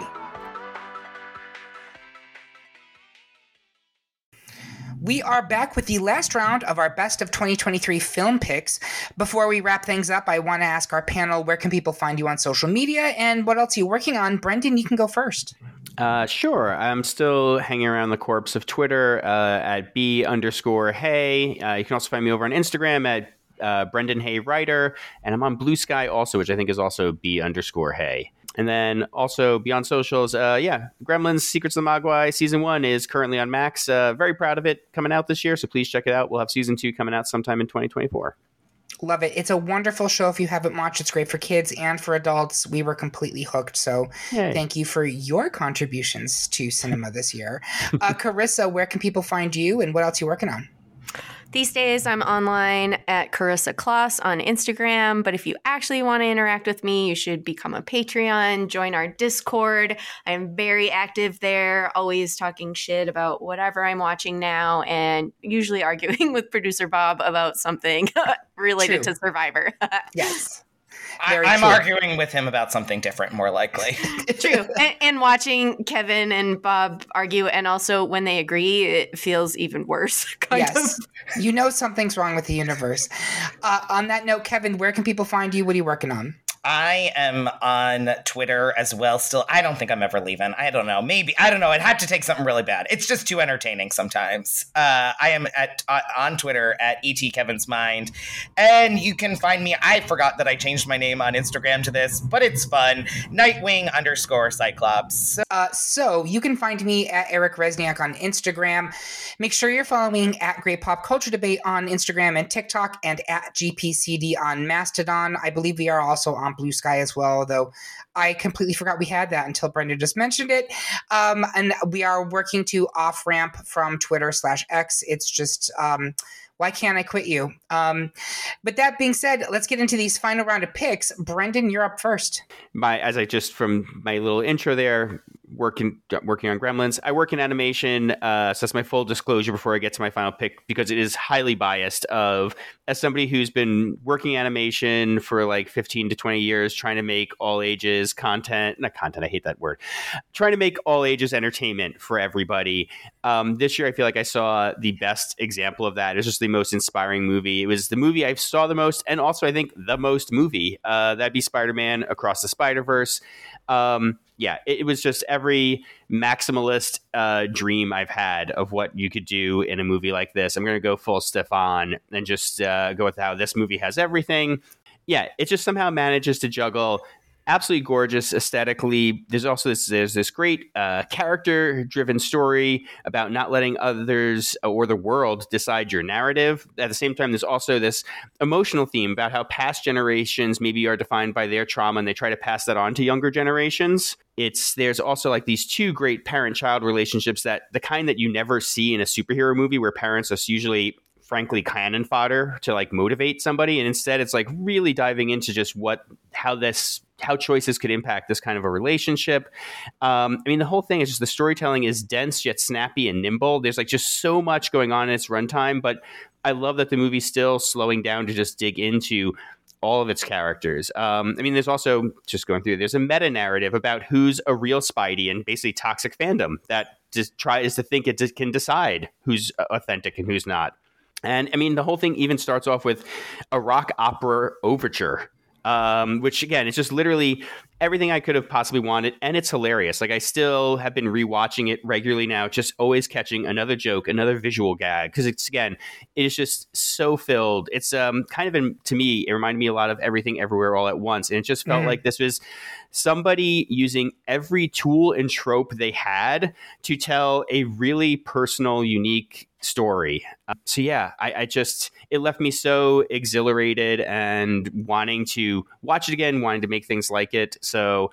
We are back with the last round of our best of twenty twenty-three film picks. Before we wrap things up, I want to ask our panel, where can people find you on social media, and what else are you working on? Brendan, you can go first. Uh, sure. I'm still hanging around the corpse of Twitter uh, at B underscore Hey. Uh, you can also find me over on Instagram at uh, Brendan Hay Writer. And I'm on Blue Sky also, which I think is also B underscore Hey. And then also beyond socials, uh, yeah, Gremlins Secrets of the Mogwai Season one is currently on Max. Uh, very proud of it coming out this year, so please check it out. We'll have Season two coming out sometime in twenty twenty-four. Love it. It's a wonderful show. If you haven't watched, it's great for kids and for adults. We were completely hooked. So Yay. Thank you for your contributions to cinema this year. Uh, Carissa, where can people find you and what else are you working on? These days, I'm online at Carissa Kloss on Instagram, but if you actually want to interact with me, you should become a Patreon, join our Discord. I'm very active there, always talking shit about whatever I'm watching now, and usually arguing with producer Bob about something related True. to Survivor. Yes. I, I'm true. arguing with him about something different, more likely. True. And, and watching Kevin and Bob argue, and also when they agree, it feels even worse. Kind yes. of. You know something's wrong with the universe. Uh, on that note, Kevin, where can people find you? What are you working on? I am on Twitter as well still. I don't think I'm ever leaving. I don't know. Maybe. I don't know. It had to take something really bad. It's just too entertaining sometimes. Uh, I am at uh, on Twitter at E T Kevin's Mind. And you can find me. I forgot that I changed my name on Instagram to this, but it's fun. Nightwing underscore Cyclops. Uh, so you can find me at Eric Resniak on Instagram. Make sure you're following at Great Pop Culture Debate on Instagram and TikTok, and at G P C D on Mastodon. I believe we are also on Blue Sky as well, though I completely forgot we had that until Brendan just mentioned it. Um, and we are working to off-ramp from Twitter slash X. It's just, um, why can't I quit you? Um, but that being said, let's get into these final round of picks. Brendan, you're up first. My, as I just, from my little intro there, working working on Gremlins. I work in animation, uh, so that's my full disclosure before I get to my final pick, because it is highly biased. Of as somebody who's been working animation for like fifteen to twenty years, trying to make all ages content, not content, I hate that word, trying to make all ages entertainment for everybody. Um, this year, I feel like I saw the best example of that. It's just the most inspiring movie. It was the movie I saw the most, and also I think the most movie. Uh, that'd be Spider-Man Across the Spider-Verse. Um, yeah, it, it was just every maximalist uh, dream I've had of what you could do in a movie like this. I'm going to go full Stefan and just uh, go with how this movie has everything. Yeah, it just somehow manages to juggle absolutely gorgeous aesthetically. There's also this, there's this great uh, character-driven story about not letting others or the world decide your narrative. At the same time, there's also this emotional theme about how past generations maybe are defined by their trauma, and they try to pass that on to younger generations. It's there's also like these two great parent-child relationships, that the kind that you never see in a superhero movie, where parents are usually frankly cannon fodder to like motivate somebody, and instead it's like really diving into just what how this how choices could impact this kind of a relationship. Um, I mean, the whole thing is just the storytelling is dense yet snappy and nimble. There's like just so much going on in its runtime, but I love that the movie's still slowing down to just dig into all of its characters. Um, I mean, there's also, just going through, there's a meta narrative about who's a real Spidey and basically toxic fandom that just tries to think it can decide who's authentic and who's not. And I mean, the whole thing even starts off with a rock opera overture, um, which again, it's just literally everything I could have possibly wanted. And it's hilarious. Like, I still have been rewatching it regularly now, just always catching another joke, another visual gag. Because it's, again, it is just so filled. It's um, kind of, in, to me, it reminded me a lot of Everything Everywhere All at Once. And it just felt mm. like this was somebody using every tool and trope they had to tell a really personal, unique story. Uh, so yeah, I, I just, it left me so exhilarated and wanting to watch it again, wanting to make things like it. So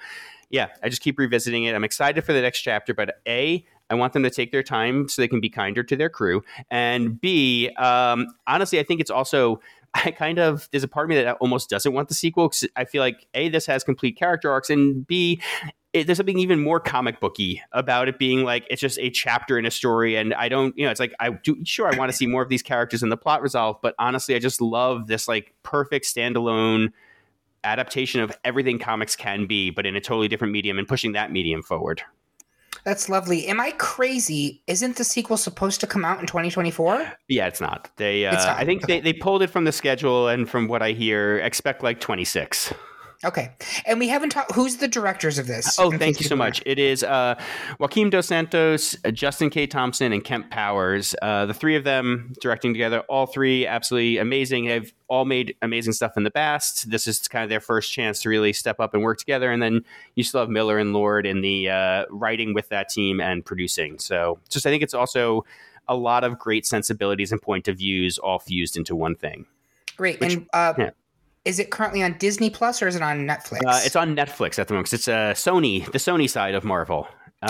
yeah, I just keep revisiting it. I'm excited for the next chapter, but A, I want them to take their time so they can be kinder to their crew. And B, um, honestly, I think it's also, I kind of, there's a part of me that almost doesn't want the sequel because I feel like A, this has complete character arcs, and B, it, there's something even more comic booky about it being like, it's just a chapter in a story. And I don't, you know, it's like, I do, sure, I want to see more of these characters and the plot resolved, but honestly, I just love this like perfect standalone adaptation of everything comics can be, but in a totally different medium and pushing that medium forward. That's lovely. Am I crazy? Isn't the sequel supposed to come out in twenty twenty-four? Yeah, it's not. They, uh, It's not. I think Okay. they, they pulled it from the schedule, and from what I hear, expect like twenty-six. Okay. And we haven't talked, who's the directors of this? Oh, In thank case you so people much. It is uh, Joaquim Dos Santos, uh, Justin K. Thompson, and Kemp Powers. Uh, the three of them directing together. All three absolutely amazing. They've all made amazing stuff in the past. This is kind of their first chance to really step up and work together. And then you still have Miller and Lord in the uh, writing with that team and producing. So just I think it's also a lot of great sensibilities and point of views all fused into one thing. Great. Which- and uh, yeah. is it currently on Disney Plus or is it on Netflix? Uh, it's on Netflix at the moment 'cause it's uh, Sony, the Sony side of Marvel.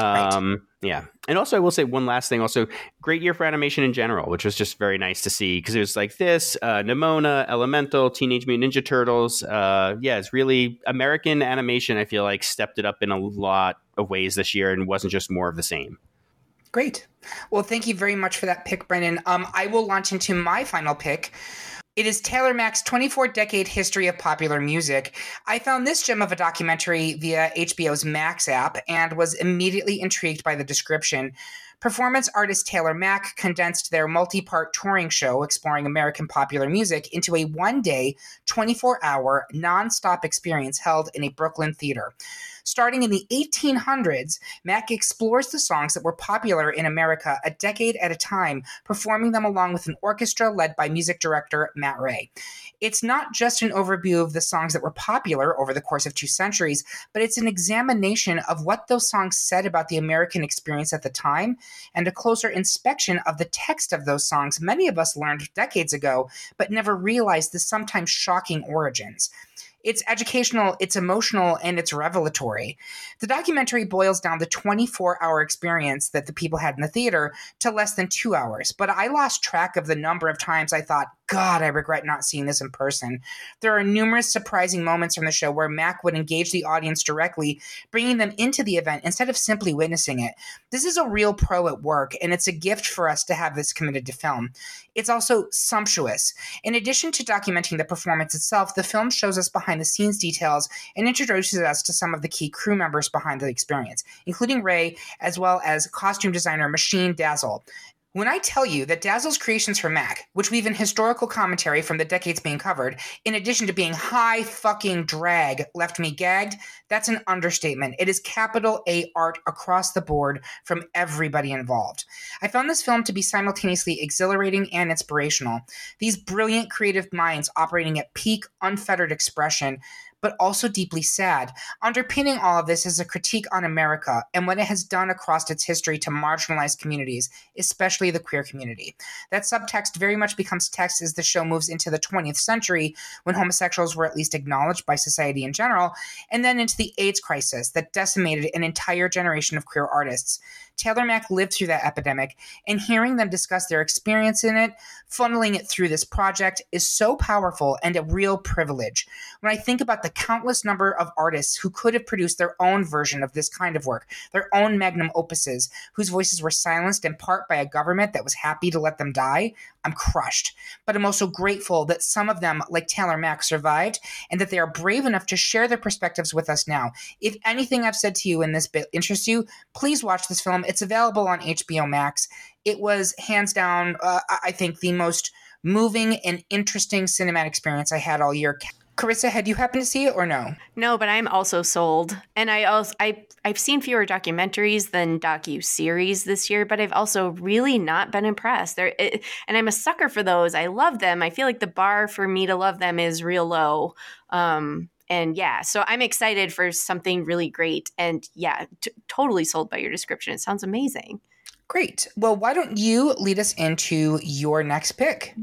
Um, Yeah. And also, I will say one last thing. Also, great year for animation in general, which was just very nice to see because it was like this, uh, Nimona, Elemental, Teenage Mutant Ninja Turtles. Uh, yeah, it's really American animation, I feel like, stepped it up in a lot of ways this year and wasn't just more of the same. Great. Well, thank you very much for that pick, Brendan. Um, I will launch into my final pick. It is Taylor Mack's twenty-four decade history of popular music. I found this gem of a documentary via H B O's Max app and was immediately intrigued by the description. Performance artist Taylor Mack condensed their multi-part touring show exploring American popular music into a one-day, twenty-four hour, non-stop experience held in a Brooklyn theater. Starting in the eighteen hundreds, Mack explores the songs that were popular in America a decade at a time, performing them along with an orchestra led by music director Matt Ray. It's not just an overview of the songs that were popular over the course of two centuries, but it's an examination of what those songs said about the American experience at the time, and a closer inspection of the text of those songs many of us learned decades ago, but never realized the sometimes shocking origins. It's educational, it's emotional, and it's revelatory. The documentary boils down the twenty-four hour experience that the people had in the theater to less than two hours, but I lost track of the number of times I thought, God, I regret not seeing this in person. There are numerous surprising moments from the show where Mack would engage the audience directly, bringing them into the event instead of simply witnessing it. This is a real pro at work, and it's a gift for us to have this committed to film. It's also sumptuous. In addition to documenting the performance itself, the film shows us behind-the-scenes details and introduces us to some of the key crew members behind the experience, including Ray, as well as costume designer Machine Dazzle. When I tell you that Dazzle's creations for Mack, which weave in historical commentary from the decades being covered, in addition to being high fucking drag, left me gagged, that's an understatement. It is capital A art across the board from everybody involved. I found this film to be simultaneously exhilarating and inspirational. These brilliant creative minds operating at peak, unfettered expression, but also deeply sad. Underpinning all of this is a critique on America and what it has done across its history to marginalized communities, especially the queer community. That subtext very much becomes text as the show moves into the twentieth century, when homosexuals were at least acknowledged by society in general, and then into the AIDS crisis that decimated an entire generation of queer artists. Taylor Mack lived through that epidemic, and hearing them discuss their experience in it, funneling it through this project, is so powerful and a real privilege. When I think about the countless number of artists who could have produced their own version of this kind of work, their own magnum opuses, whose voices were silenced in part by a government that was happy to let them die, I'm crushed. But I'm also grateful that some of them, like Taylor Mack, survived, and that they are brave enough to share their perspectives with us now. If anything I've said to you in this bit interests you, please watch this film. It's available on H B O Max. It was hands down, uh, I think, the most moving and interesting cinematic experience I had all year. Carissa, had you happened to see it or no? No, but I'm also sold. And I also I I've seen fewer documentaries than docu-series this year, but I've also really not been impressed. There it, and I'm a sucker for those. I love them. I feel like the bar for me to love them is real low. Um And yeah, so I'm excited for something really great. And yeah, t- totally sold by your description. It sounds amazing. Great. Well, why don't you lead us into your next pick?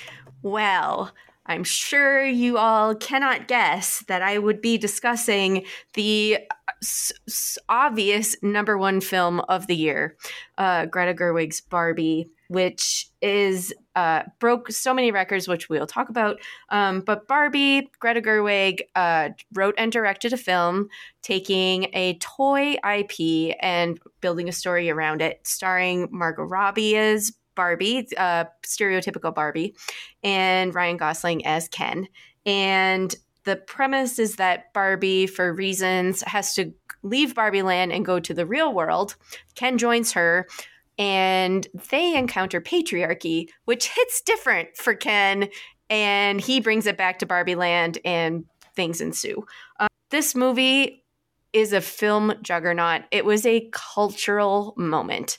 Well, I'm sure you all cannot guess that I would be discussing the s- s- obvious number one film of the year, uh, Greta Gerwig's Barbie, which is uh, broke so many records, which we'll talk about. Um, but Barbie, Greta Gerwig uh, wrote and directed a film taking a toy I P and building a story around it, starring Margot Robbie as Barbie, uh, stereotypical Barbie, and Ryan Gosling as Ken. And the premise is that Barbie, for reasons, has to leave Barbie Land and go to the real world. Ken joins her, and they encounter patriarchy, which hits different for Ken, and he brings it back to Barbie Land, and things ensue. Um, this movie is a film juggernaut. It was a cultural moment.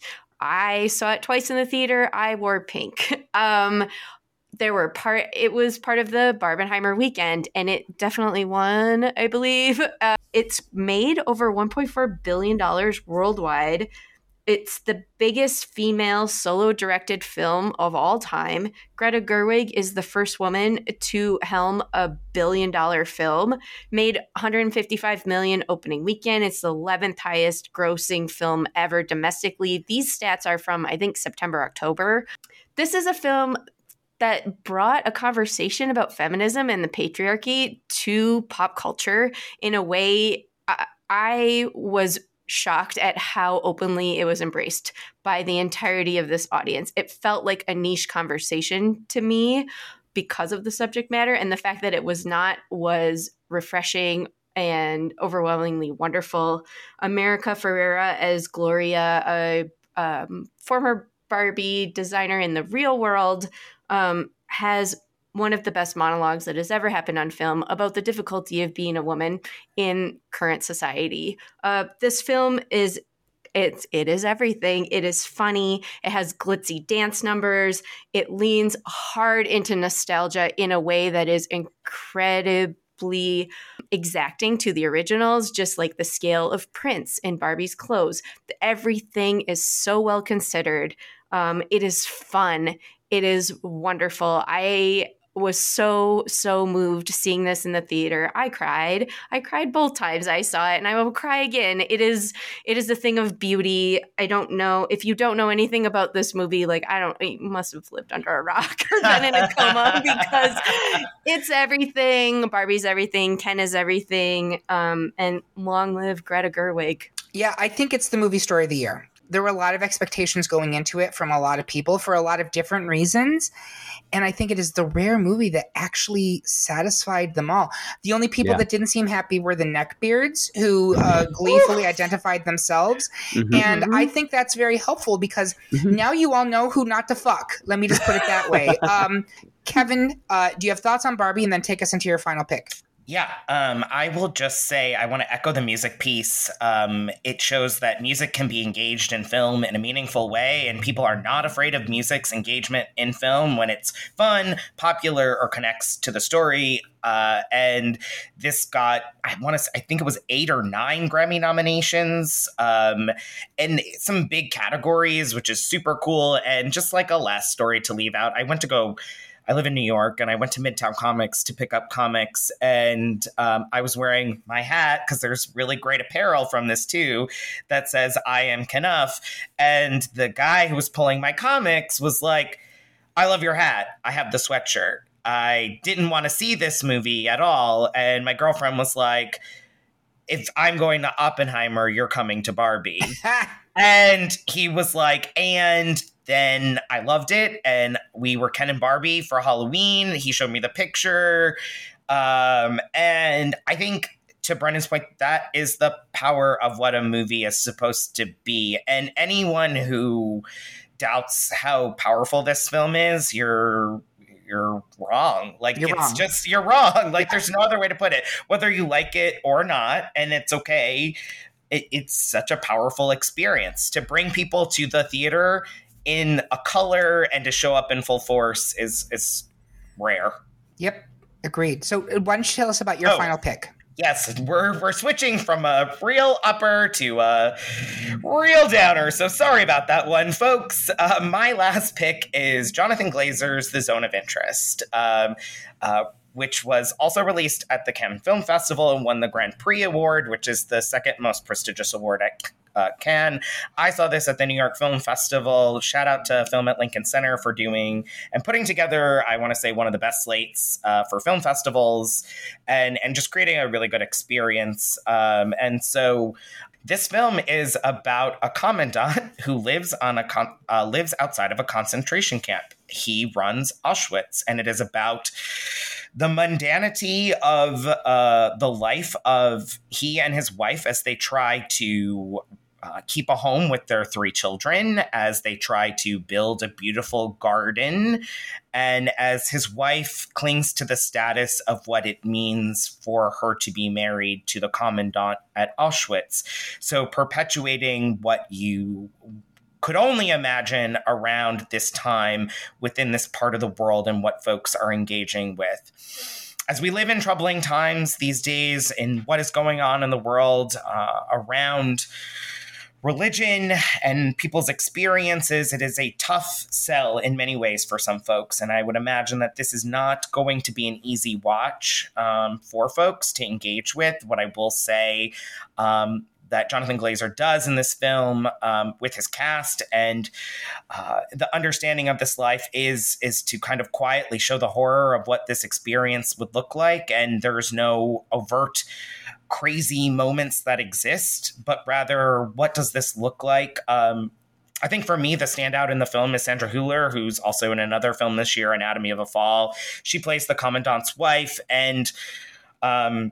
I saw it twice in the theater. I wore pink. Um, there were part. It was part of the Barbenheimer weekend, and it definitely won, I believe. Uh, it's made over one point four billion dollars worldwide. It's the biggest female solo-directed film of all time. Greta Gerwig is the first woman to helm a billion-dollar film, made one hundred fifty-five million dollars opening weekend. It's the eleventh highest grossing film ever domestically. These stats are from, I think, September, October. This is a film that brought a conversation about feminism and the patriarchy to pop culture in a way I, I was shocked at how openly it was embraced by the entirety of this audience. It felt like a niche conversation to me because of the subject matter, and the fact that it was not was refreshing and overwhelmingly wonderful. America Ferrera as Gloria, a um, former Barbie designer in the real world, um, has one of the best monologues that has ever happened on film about the difficulty of being a woman in current society. Uh, this film is it's it is everything. It is funny. It has glitzy dance numbers. It leans hard into nostalgia in a way that is incredibly exacting to the originals, just like the scale of prints in Barbie's clothes. Everything is so well considered. Um, it is fun. It is wonderful. I was so, so moved seeing this in the theater. I cried. I cried both times I saw it, and I will cry again. It is it is a thing of beauty. I don't know. If you don't know anything about this movie, like, I don't, you must have lived under a rock or been in a coma, because it's everything. Barbie's everything. Ken is everything. Um, and long live Greta Gerwig. Yeah, I think it's the movie story of the year. There were a lot of expectations going into it from a lot of people for a lot of different reasons. And I think it is the rare movie that actually satisfied them all. The only people yeah. that didn't seem happy were the neckbeards, who uh, gleefully identified themselves. Mm-hmm. And mm-hmm. I think that's very helpful, because mm-hmm. now you all know who not to fuck. Let me just put it that way. Um, Kevin, uh, do you have thoughts on Barbie? And then take us into your final pick. Yeah, um, I will just say I want to echo the music piece. Um, it shows that music can be engaged in film in a meaningful way, and people are not afraid of music's engagement in film when it's fun, popular, or connects to the story. Uh, and this got, I want to, I think it was eight or nine Grammy nominations, um, and some big categories, which is super cool. And just like a last story to leave out, I went to go. I live in New York, and I went to Midtown Comics to pick up comics, and um, I was wearing my hat, because there's really great apparel from this too, that says I am Kenough. And the guy who was pulling my comics was like, I love your hat. I have the sweatshirt. I didn't want to see this movie at all. And my girlfriend was like, if I'm going to Oppenheimer, you're coming to Barbie. And he was like, and then I loved it, and we were Ken and Barbie for Halloween. He showed me the picture. Um, and I think, to Brendan's point, that is the power of what a movie is supposed to be. And anyone who doubts how powerful this film is, you're you're wrong. Like, you're it's wrong. just, you're wrong. Like, there's no other way to put it. Whether you like it or not, and it's okay, it, it's such a powerful experience. To bring people to the theater in a color and to show up in full force is is rare. Yep, agreed. So why don't you tell us about your oh, final pick? Yes, we're we're switching from a real upper to a real downer. So sorry about that one, folks. Uh, my last pick is Jonathan Glazer's The Zone of Interest. Um, uh, which was also released at the Cannes Film Festival and won the Grand Prix Award, which is the second most prestigious award at uh, Cannes. I saw this at the New York Film Festival. Shout out to Film at Lincoln Center for doing and putting together, I want to say, one of the best slates uh, for film festivals and, and just creating a really good experience. Um, and so this film is about a commandant who lives on a con- uh, lives outside of a concentration camp. He runs Auschwitz, and it is about the mundanity of uh, the life of he and his wife as they try to uh, keep a home with their three children, as they try to build a beautiful garden, and as his wife clings to the status of what it means for her to be married to the commandant at Auschwitz. So perpetuating what you could only imagine around this time within this part of the world and what folks are engaging with. As we live in troubling times these days in what is going on in the world uh, around religion and people's experiences, it is a tough sell in many ways for some folks. And I would imagine that this is not going to be an easy watch um, for folks to engage with. What I will say um, that Jonathan Glazer does in this film um, with his cast and uh, the understanding of this life is, is to kind of quietly show the horror of what this experience would look like. And there's no overt crazy moments that exist, but rather, what does this look like? Um, I think for me, the standout in the film is Sandra Hüller, who's also in another film this year, Anatomy of a Fall. She plays the commandant's wife, and um,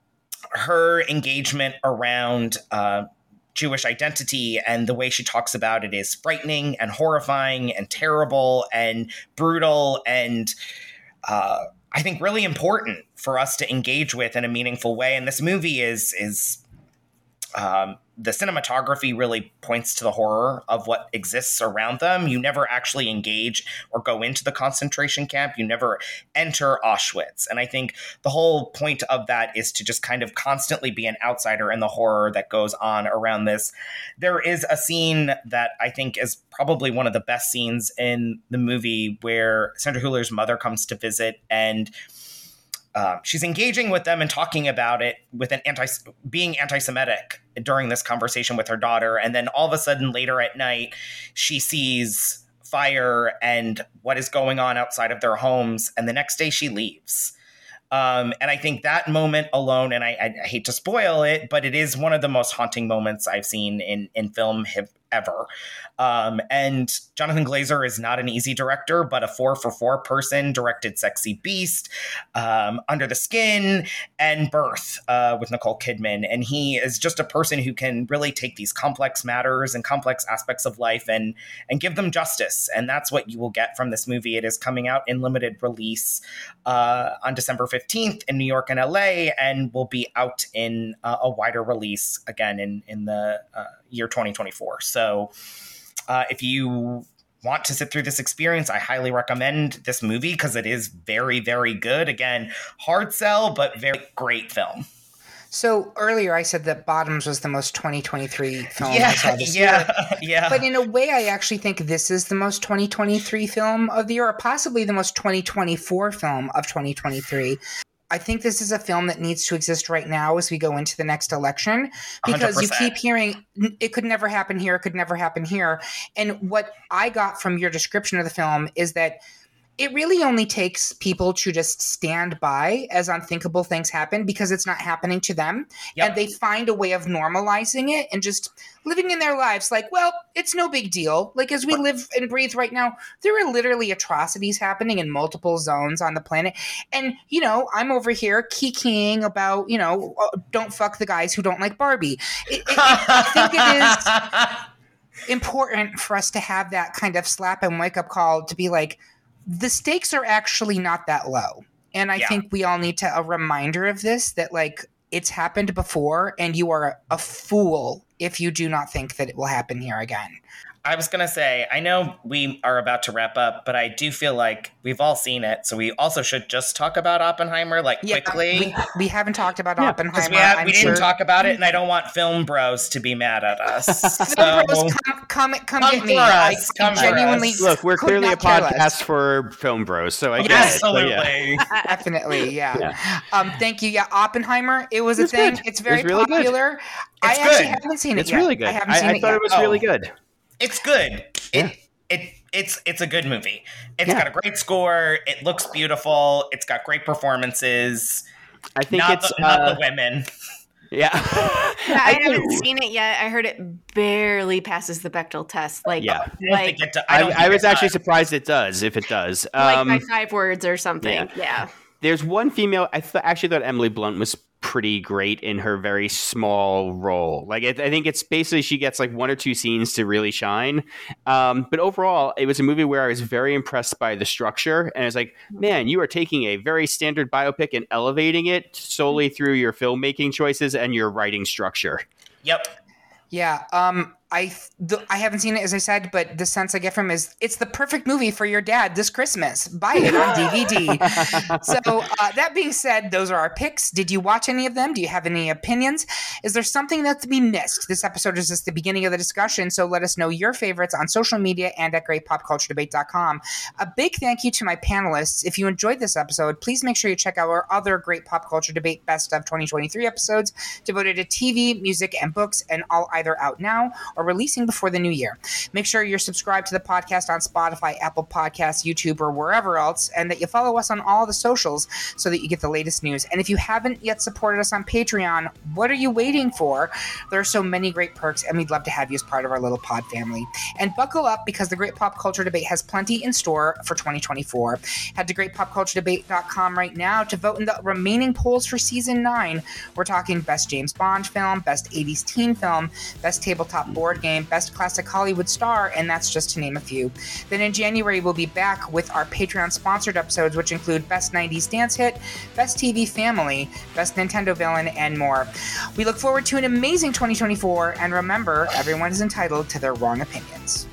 her engagement around uh, Jewish identity and the way she talks about it is frightening and horrifying and terrible and brutal and uh, I think really important for us to engage with in a meaningful way. And this movie is, is um, the cinematography really points to the horror of what exists around them. You never actually engage or go into the concentration camp. You never enter Auschwitz. And I think the whole point of that is to just kind of constantly be an outsider in the horror that goes on around this. There is a scene that I think is probably one of the best scenes in the movie where Sandra Hüller's mother comes to visit, and Uh, she's engaging with them and talking about it with an anti being anti-Semitic during this conversation with her daughter. And then all of a sudden later at night, she sees fire and what is going on outside of their homes. And the next day she leaves. Um, and I think that moment alone, and I, I hate to spoil it, but it is one of the most haunting moments I've seen in, in film ever. Um, and Jonathan Glazer is not an easy director, but a four for four person, directed Sexy Beast, um, Under the Skin, and Birth uh, with Nicole Kidman. And he is just a person who can really take these complex matters and complex aspects of life and, and give them justice. And that's what you will get from this movie. It is coming out in limited release uh, on December fifteenth in New York and L A, and will be out in uh, a wider release again in, in the uh, year twenty twenty-four. So uh, if you want to sit through this experience, I highly recommend this movie because it is very, very good. Again, hard sell, but very great film. So earlier I said that Bottoms was the most twenty twenty-three film yeah, I saw this yeah, year. Yeah. But in a way, I actually think this is the most twenty twenty-three film of the year, or possibly the most twenty twenty-four film of twenty twenty-three. I think this is a film that needs to exist right now as we go into the next election, because one hundred percent. You keep hearing it could never happen here, it could never happen here. And what I got from your description of the film is that it really only takes people to just stand by as unthinkable things happen because it's not happening to them. Yep. And they find a way of normalizing it and just living in their lives like, well, it's no big deal. Like, as we live and breathe right now, there are literally atrocities happening in multiple zones on the planet. And, you know, I'm over here kikiing about, you know, don't fuck the guys who don't like Barbie. It, it, I think it is important for us to have that kind of slap and wake up call to be like, the stakes are actually not that low. And I yeah. think we all need to a reminder of this, that like it's happened before and you are a fool if you do not think that it will happen here again. I was going to say, I know we are about to wrap up, but I do feel like we've all seen it. So we also should just talk about Oppenheimer, like, Yeah, quickly. we, we haven't talked about Yeah, Oppenheimer. Because we, have, I'm we didn't sure. talk about it, and I don't want film bros to be mad at us. Film So, bros, come, come, come, Come get me. for I us, come for genuinely us. Look, we're could clearly a not care podcast less. for film bros, so I get absolutely. it. But yeah. Definitely, yeah. Yeah. Um, thank you. Yeah, Oppenheimer. It was a It's thing. good. It's very It's really good. popular. I It's actually good. haven't seen it It's yet. really good. I haven't I, seen I it thought yet. it was Oh. really good. It's good. Yeah. It, it it's it's a good movie. It's Yeah. got a great score. It looks beautiful. It's got great performances. I think Not, it's the, not uh, the women. yeah. Yeah, I, haven't do. seen it yet. I heard it barely passes the Bechdel test. Like, Yeah. I don't like, think it do- I, I, don't I think was it actually does. surprised it does. If it does, like um, by five words or something. yeah. Yeah. there's one female. I th- actually thought Emily Blunt was pretty great in her very small role. Like I, I think it's basically she gets like one or two scenes to really shine. Um, but overall, it was a movie where I was very impressed by the structure, and I was like, man, you are taking a very standard biopic and elevating it solely through your filmmaking choices and your writing structure. Yep. Yeah, um, I the, I haven't seen it, as I said, but the sense I get from it is it's the perfect movie for your dad this Christmas. Buy it on D V D. So uh, that being said, those are our picks. Did you watch any of them? Do you have any opinions? Is there something that's to be missed? This episode is just the beginning of the discussion, so let us know your favorites on social media and at great pop culture debate dot com. A big thank you to my panelists. If you enjoyed this episode, please make sure you check out our other Great Pop Culture Debate Best of twenty twenty-three episodes devoted to T V, music, and books, and all either out now or releasing before the new year. Make sure you're subscribed to the podcast on Spotify, Apple Podcasts, YouTube, or wherever else, and that you follow us on all the socials so that you get the latest news. And if you haven't yet supported us on Patreon, what are you waiting for? There are so many great perks, and we'd love to have you as part of our little pod family. And buckle up, because the Great Pop Culture Debate has plenty in store for twenty twenty-four. Head to great pop culture debate dot com right now to vote in the remaining polls for season nine. We're talking best James Bond film, best eighties teen film, best tabletop board game, best classic Hollywood star, and that's just to name a few. Then in January, we'll be back with our Patreon-sponsored episodes, which include best nineties dance hit, best T V family, best Nintendo villain, and more. We look forward to an amazing twenty twenty-four, and remember, everyone is entitled to their wrong opinions.